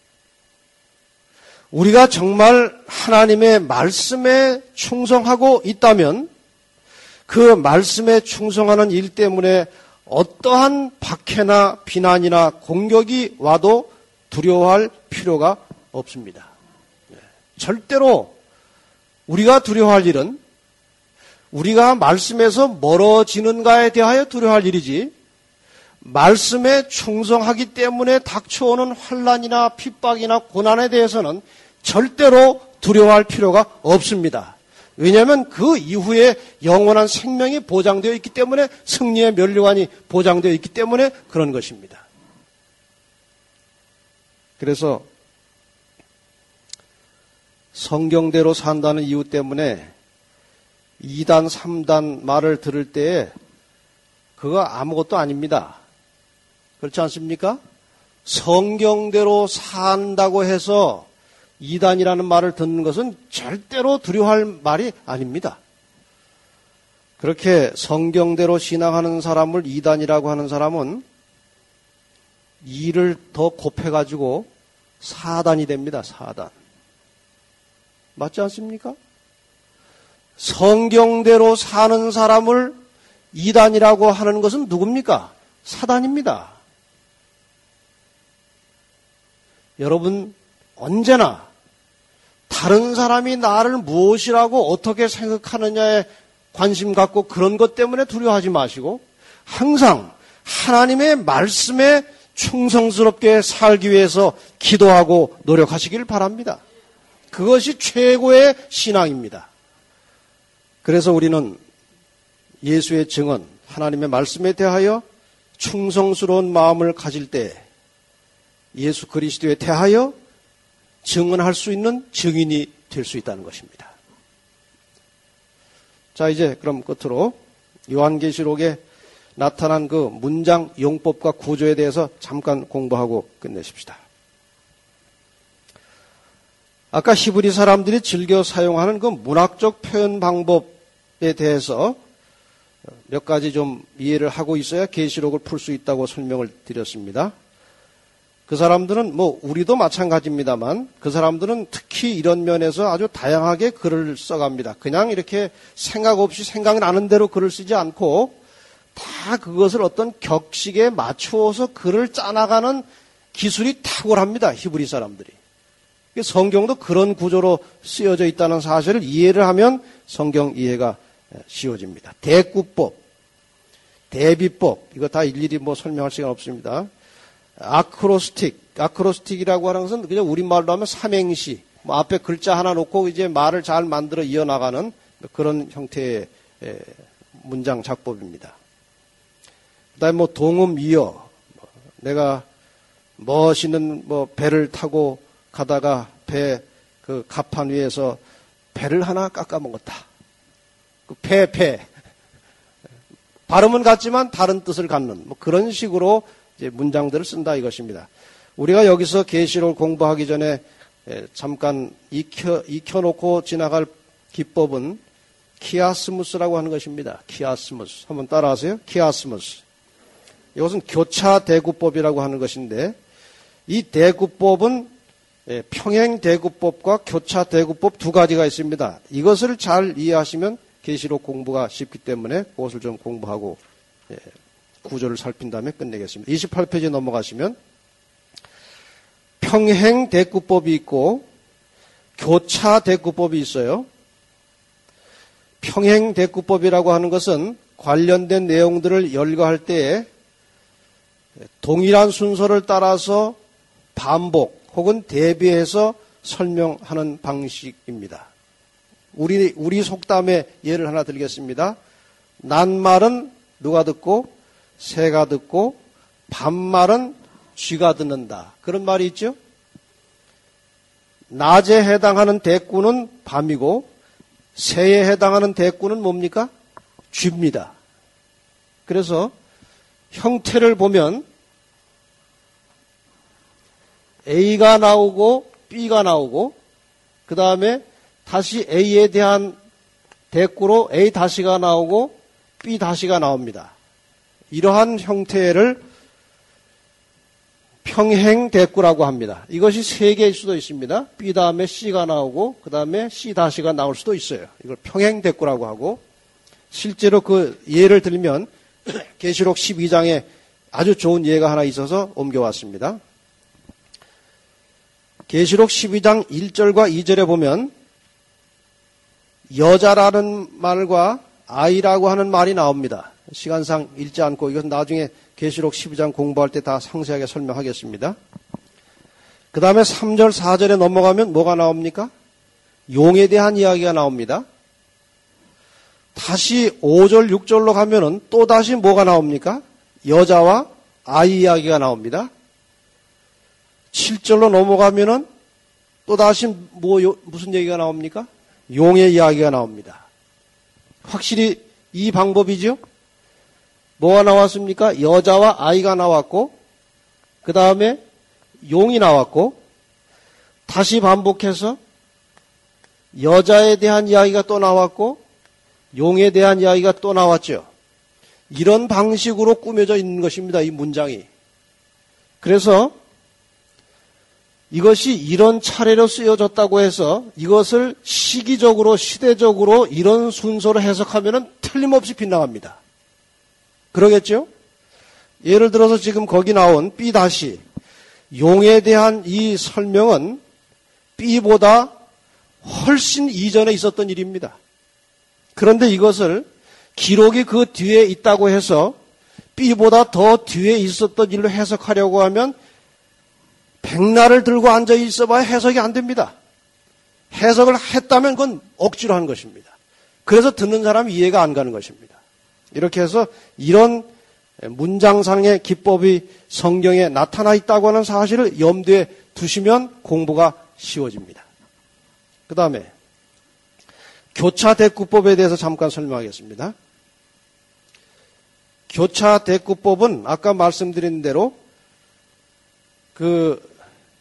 우리가 정말 하나님의 말씀에 충성하고 있다면 그 말씀에 충성하는 일 때문에 어떠한 박해나 비난이나 공격이 와도 두려워할 필요가 없습니다. 절대로 우리가 두려워할 일은 우리가 말씀에서 멀어지는가에 대하여 두려워할 일이지, 말씀에 충성하기 때문에 닥쳐오는 환난이나 핍박이나 고난에 대해서는 절대로 두려워할 필요가 없습니다. 왜냐하면 그 이후에 영원한 생명이 보장되어 있기 때문에, 승리의 면류관이 보장되어 있기 때문에 그런 것입니다. 그래서 성경대로 산다는 이유 때문에 이 단, 삼 단 말을 들을 때에 그거 아무것도 아닙니다. 그렇지 않습니까? 성경대로 산다고 해서 이 단이라는 말을 듣는 것은 절대로 두려워할 말이 아닙니다. 그렇게 성경대로 신앙하는 사람을 이 단이라고 하는 사람은 이를 더 곱해가지고 사 단이 됩니다. 사 단. 맞지 않습니까? 성경대로 사는 사람을 이 단이라고 하는 것은 누굽니까? 사단입니다. 여러분, 언제나 다른 사람이 나를 무엇이라고 어떻게 생각하느냐에 관심 갖고 그런 것 때문에 두려워하지 마시고 항상 하나님의 말씀에 충성스럽게 살기 위해서 기도하고 노력하시길 바랍니다. 그것이 최고의 신앙입니다. 그래서 우리는 예수의 증언, 하나님의 말씀에 대하여 충성스러운 마음을 가질 때 예수 그리스도에 대하여 증언할 수 있는 증인이 될 수 있다는 것입니다. 자, 이제 그럼 끝으로 요한계시록의 나타난 그 문장 용법과 구조에 대해서 잠깐 공부하고 끝내십시다. 아까 히브리 사람들이 즐겨 사용하는 그 문학적 표현 방법에 대해서 몇 가지 좀 이해를 하고 있어야 계시록을 풀 수 있다고 설명을 드렸습니다. 그 사람들은 뭐 우리도 마찬가지입니다만 그 사람들은 특히 이런 면에서 아주 다양하게 글을 써갑니다. 그냥 이렇게 생각 없이 생각나는 대로 글을 쓰지 않고 다 그것을 어떤 격식에 맞추어서 글을 짜나가는 기술이 탁월합니다. 히브리 사람들이. 성경도 그런 구조로 쓰여져 있다는 사실을 이해를 하면 성경 이해가 쉬워집니다. 대구법, 대비법, 이거 다 일일이 뭐 설명할 시간 없습니다. 아크로스틱, 아크로스틱이라고 하는 것은 그냥 우리말로 하면 삼행시, 뭐 앞에 글자 하나 놓고 이제 말을 잘 만들어 이어나가는 그런 형태의 문장 작법입니다. 그 다음에 뭐 동음이어, 내가 멋있는 뭐 배를 타고 가다가 배 그 갑판 위에서 배를 하나 깎아먹었다. 그 배, 배. 발음은 같지만 다른 뜻을 갖는 뭐 그런 식으로 이제 문장들을 쓴다 이것입니다. 우리가 여기서 계시록을 공부하기 전에 잠깐 익혀, 익혀놓고 지나갈 기법은 키아스무스라고 하는 것입니다. 키아스무스. 한번 따라하세요. 키아스무스. 이것은 교차 대구법이라고 하는 것인데 이 대구법은 평행 대구법과 교차 대구법 두 가지가 있습니다. 이것을 잘 이해하시면 계시록 공부가 쉽기 때문에 그것을 좀 공부하고 구조를 살핀 다음에 끝내겠습니다. 이십팔 페이지 넘어가시면 평행 대구법이 있고 교차 대구법이 있어요. 평행 대구법이라고 하는 것은 관련된 내용들을 열거할 때에 동일한 순서를 따라서 반복 혹은 대비해서 설명하는 방식입니다. 우리, 우리 속담의 예를 하나 들겠습니다. 낱말은 누가 듣고 새가 듣고 반말은 쥐가 듣는다. 그런 말이 있죠. 낮에 해당하는 대꾸는 밤이고 새에 해당하는 대꾸는 뭡니까? 쥐입니다. 그래서 형태를 보면 A가 나오고 B가 나오고 그 다음에 다시 A에 대한 대꾸로 A 다시가 나오고 B 다시가 나옵니다. 이러한 형태를 평행 대꾸라고 합니다. 이것이 세 개일 수도 있습니다. B 다음에 C가 나오고 그 다음에 C 다시가 나올 수도 있어요. 이걸 평행 대꾸라고 하고 실제로 그 예를 들면 계시록 십이 장에 아주 좋은 예가 하나 있어서 옮겨왔습니다. 계시록 십이 장 일 절과 이 절에 보면 여자라는 말과 아이라고 하는 말이 나옵니다. 시간상 읽지 않고 이것은 나중에 계시록 십이 장 공부할 때 다 상세하게 설명하겠습니다. 그 다음에 삼 절 사 절에 넘어가면 뭐가 나옵니까? 용에 대한 이야기가 나옵니다. 다시 오 절 육 절로 가면은 또 다시 뭐가 나옵니까? 여자와 아이 이야기가 나옵니다. 칠 절로 넘어가면은 또 다시 뭐 무슨 얘기가 나옵니까? 용의 이야기가 나옵니다. 확실히 이 방법이죠. 뭐가 나왔습니까? 여자와 아이가 나왔고 그 다음에 용이 나왔고 다시 반복해서 여자에 대한 이야기가 또 나왔고 용에 대한 이야기가 또 나왔죠. 이런 방식으로 꾸며져 있는 것입니다. 이 문장이. 그래서 이것이 이런 차례로 쓰여졌다고 해서 이것을 시기적으로 시대적으로 이런 순서로 해석하면 틀림없이 빗나갑니다. 그러겠죠? 예를 들어서 지금 거기 나온 B 다시 용에 대한 이 설명은 B보다 훨씬 이전에 있었던 일입니다. 그런데 이것을 기록이 그 뒤에 있다고 해서 B보다 더 뒤에 있었던 일로 해석하려고 하면 백날을 들고 앉아 있어봐야 해석이 안 됩니다. 해석을 했다면 그건 억지로 한 것입니다. 그래서 듣는 사람이 이해가 안 가는 것입니다. 이렇게 해서 이런 문장상의 기법이 성경에 나타나 있다고 하는 사실을 염두에 두시면 공부가 쉬워집니다. 그 다음에 교차 대꾸법에 대해서 잠깐 설명하겠습니다. 교차 대꾸법은 아까 말씀드린 대로 그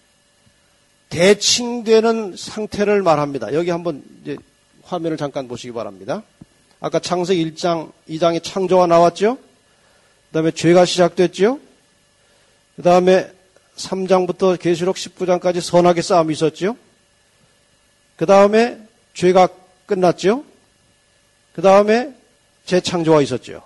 대칭되는 상태를 말합니다. 여기 한번 이제 화면을 잠깐 보시기 바랍니다. 아까 창세기 일 장, 이 장에 창조가 나왔죠? 그 다음에 죄가 시작됐죠? 그 다음에 삼 장부터 계시록 십구 장까지 선악의 싸움이 있었죠? 그 다음에 죄가 끝났죠? 그 다음에 재창조가 있었죠?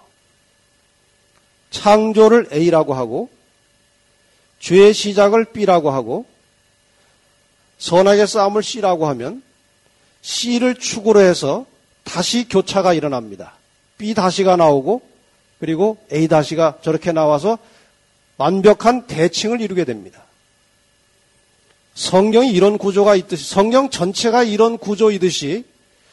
창조를 A라고 하고, 죄의 시작을 B라고 하고, 선악의 싸움을 C라고 하면 C를 축으로 해서 다시 교차가 일어납니다. B 다시가 나오고 그리고 A 다시가 저렇게 나와서 완벽한 대칭을 이루게 됩니다. 성경이 이런 구조가 있듯이, 성경 전체가 이런 구조이듯이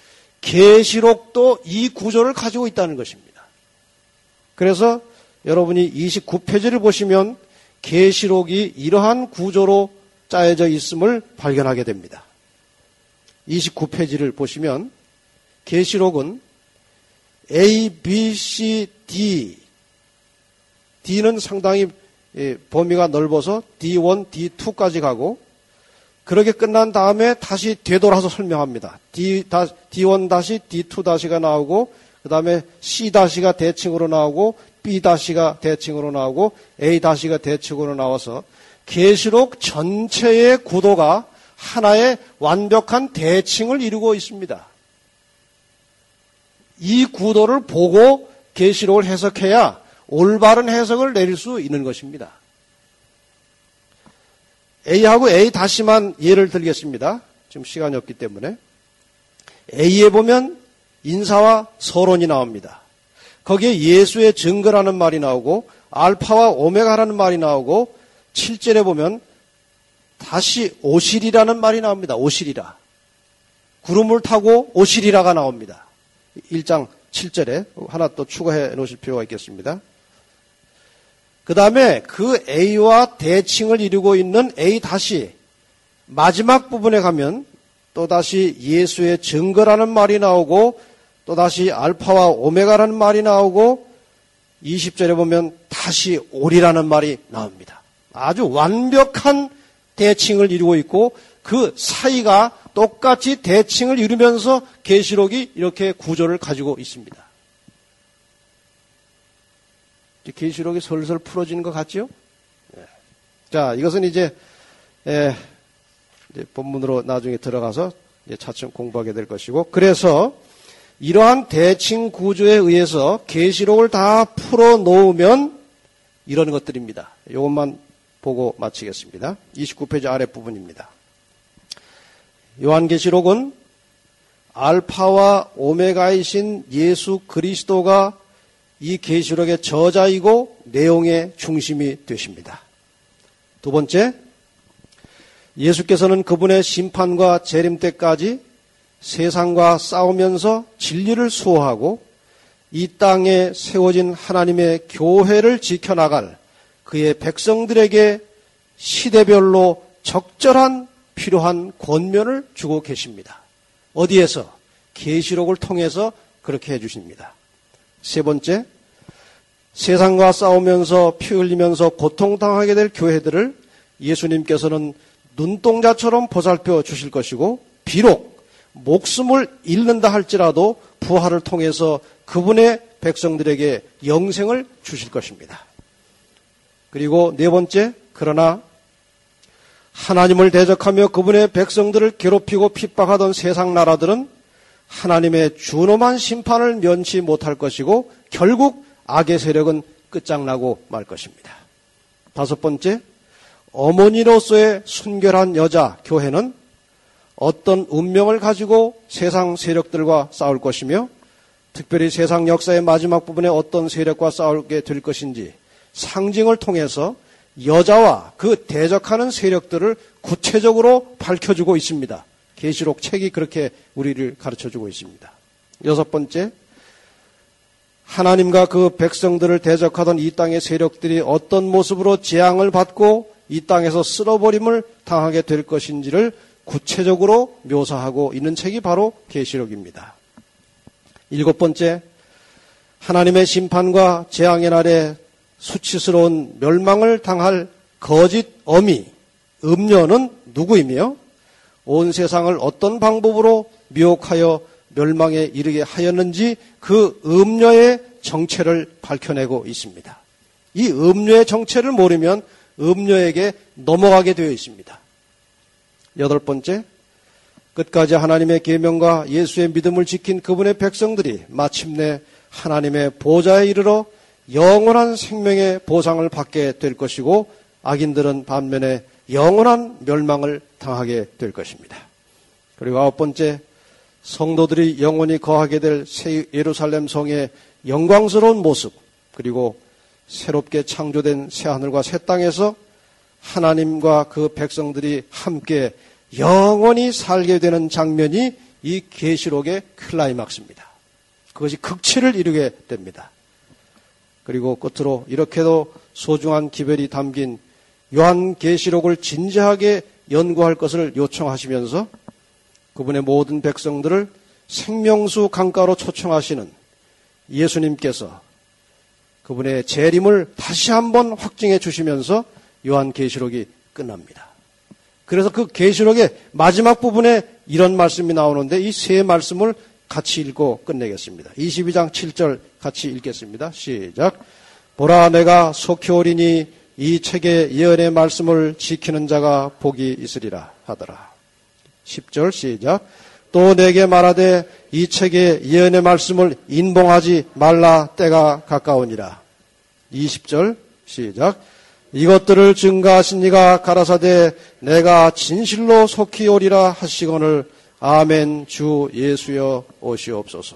계시록도 이 구조를 가지고 있다는 것입니다. 그래서 여러분이 이십구 페이지를 보시면 계시록이 이러한 구조로 짜여져 있음을 발견하게 됩니다. 이십구 페이지를 보시면 계시록은 A, B, C, D, D는 상당히 범위가 넓어서 디 원, 디 투까지 가고, 그렇게 끝난 다음에 다시 되돌아서 설명합니다. D, 디 원 다시, 디 투 다시가 나오고, 그 다음에 C 다시가 대칭으로 나오고, B 다시가 대칭으로 나오고, A 다시가 대칭으로 나와서 계시록 전체의 구도가 하나의 완벽한 대칭을 이루고 있습니다. 이 구도를 보고 계시록을 해석해야 올바른 해석을 내릴 수 있는 것입니다. A하고 A 다시만 예를 들겠습니다. 지금 시간이 없기 때문에. A에 보면 인사와 서론이 나옵니다. 거기에 예수의 증거라는 말이 나오고 알파와 오메가라는 말이 나오고 칠 절에 보면 다시 오시리라는 말이 나옵니다. 오시리라. 구름을 타고 오시리라가 나옵니다. 일 장 칠 절에 하나 또 추가해 놓으실 필요가 있겠습니다. 그 다음에 그 A와 대칭을 이루고 있는 A 다시 마지막 부분에 가면 또다시 예수의 증거라는 말이 나오고 또다시 알파와 오메가라는 말이 나오고 이십 절에 보면 다시 오리라는 말이 나옵니다. 아주 완벽한 대칭을 이루고 있고 그 사이가 똑같이 대칭을 이루면서 계시록이 이렇게 구조를 가지고 있습니다. 계시록이 솔솔 풀어지는 것 같죠? 자, 이것은 이제, 에, 이제 본문으로 나중에 들어가서 이제 차츰 공부하게 될 것이고, 그래서 이러한 대칭 구조에 의해서 계시록을 다 풀어 놓으면 이런 것들입니다. 이것만 보고 마치겠습니다. 이십구 페이지 아랫부분입니다. 요한계시록은 알파와 오메가이신 예수 그리스도가 이 계시록의 저자이고 내용의 중심이 되십니다. 두 번째, 예수께서는 그분의 심판과 재림 때까지 세상과 싸우면서 진리를 수호하고 이 땅에 세워진 하나님의 교회를 지켜나갈 그의 백성들에게 시대별로 적절한 필요한 권면을 주고 계십니다. 어디에서? 계시록을 통해서 그렇게 해주십니다. 세 번째, 세상과 싸우면서 피 흘리면서 고통당하게 될 교회들을 예수님께서는 눈동자처럼 보살펴 주실 것이고 비록 목숨을 잃는다 할지라도 부활을 통해서 그분의 백성들에게 영생을 주실 것입니다. 그리고 네 번째, 그러나 하나님을 대적하며 그분의 백성들을 괴롭히고 핍박하던 세상 나라들은 하나님의 준엄한 심판을 면치 못할 것이고 결국 악의 세력은 끝장나고 말 것입니다. 다섯 번째, 어머니로서의 순결한 여자 교회는 어떤 운명을 가지고 세상 세력들과 싸울 것이며 특별히 세상 역사의 마지막 부분에 어떤 세력과 싸우게 될 것인지 상징을 통해서 여자와 그 대적하는 세력들을 구체적으로 밝혀주고 있습니다. 계시록 책이 그렇게 우리를 가르쳐주고 있습니다. 여섯 번째, 하나님과 그 백성들을 대적하던 이 땅의 세력들이 어떤 모습으로 재앙을 받고 이 땅에서 쓸어버림을 당하게 될 것인지를 구체적으로 묘사하고 있는 책이 바로 계시록입니다. 일곱 번째, 하나님의 심판과 재앙의 날에 수치스러운 멸망을 당할 거짓 어미, 음녀는 누구이며 온 세상을 어떤 방법으로 미혹하여 멸망에 이르게 하였는지 그 음녀의 정체를 밝혀내고 있습니다. 이 음녀의 정체를 모르면 음녀에게 넘어가게 되어 있습니다. 여덟 번째, 끝까지 하나님의 계명과 예수의 믿음을 지킨 그분의 백성들이 마침내 하나님의 보좌에 이르러 영원한 생명의 보상을 받게 될 것이고 악인들은 반면에 영원한 멸망을 당하게 될 것입니다. 그리고 아홉 번째, 성도들이 영원히 거하게 될 새 예루살렘 성의 영광스러운 모습, 그리고 새롭게 창조된 새하늘과 새 땅에서 하나님과 그 백성들이 함께 영원히 살게 되는 장면이 이 계시록의 클라이막스입니다. 그것이 극치를 이루게 됩니다. 그리고 끝으로 이렇게도 소중한 기별이 담긴 요한계시록을 진지하게 연구할 것을 요청하시면서 그분의 모든 백성들을 생명수 강가로 초청하시는 예수님께서 그분의 재림을 다시 한번 확증해 주시면서 요한계시록이 끝납니다. 그래서 그 계시록의 마지막 부분에 이런 말씀이 나오는데 이 세 말씀을 같이 읽고 끝내겠습니다. 이십이 장 칠 절 같이 읽겠습니다. 시작. 보라, 내가 속히 오리니 이 책의 예언의 말씀을 지키는 자가 복이 있으리라 하더라. 십 절 시작. 또 내게 말하되 이 책의 예언의 말씀을 인봉하지 말라, 때가 가까우니라. 이십 절 시작. 이것들을 증가하신 이가 가라사대 내가 진실로 속히 오리라 하시거늘 아멘. 주 예수여 오시옵소서.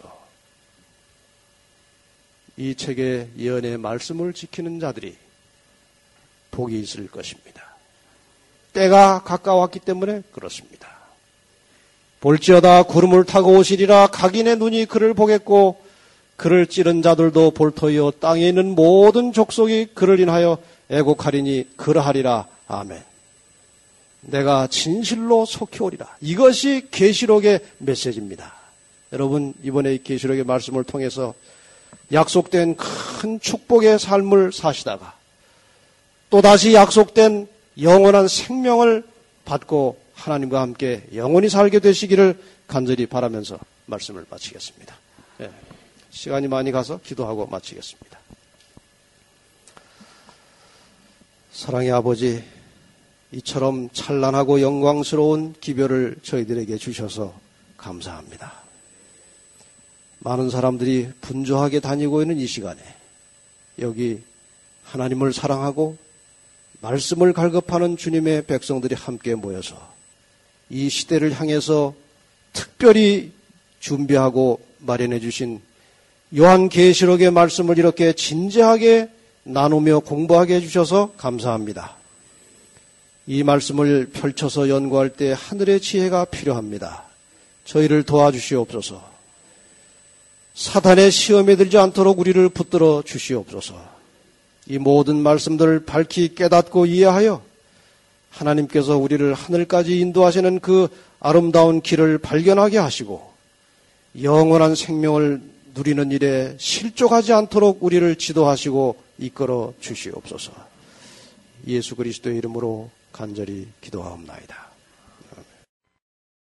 이 책의 예언의 말씀을 지키는 자들이 복이 있을 것입니다. 때가 가까웠기 때문에 그렇습니다. 볼지어다 구름을 타고 오시리라. 각인의 눈이 그를 보겠고 그를 찌른 자들도 볼터이요 땅에 있는 모든 족속이 그를 인하여 애곡하리니 그러하리라. 아멘. 내가 진실로 속히 오리라. 이것이 계시록의 메시지입니다. 여러분, 이번에 이 계시록의 말씀을 통해서 약속된 큰 축복의 삶을 사시다가 또다시 약속된 영원한 생명을 받고 하나님과 함께 영원히 살게 되시기를 간절히 바라면서 말씀을 마치겠습니다. 네, 시간이 많이 가서 기도하고 마치겠습니다. 사랑의 아버지, 이처럼 찬란하고 영광스러운 기별을 저희들에게 주셔서 감사합니다. 많은 사람들이 분주하게 다니고 있는 이 시간에 여기 하나님을 사랑하고 말씀을 갈급하는 주님의 백성들이 함께 모여서 이 시대를 향해서 특별히 준비하고 마련해 주신 요한계시록의 말씀을 이렇게 진지하게 나누며 공부하게 해주셔서 감사합니다. 이 말씀을 펼쳐서 연구할 때 하늘의 지혜가 필요합니다. 저희를 도와주시옵소서. 사탄의 시험에 들지 않도록 우리를 붙들어 주시옵소서. 이 모든 말씀들을 밝히 깨닫고 이해하여 하나님께서 우리를 하늘까지 인도하시는 그 아름다운 길을 발견하게 하시고 영원한 생명을 누리는 일에 실족하지 않도록 우리를 지도하시고 이끌어 주시옵소서. 예수 그리스도의 이름으로 간절히 기도하옵나이다.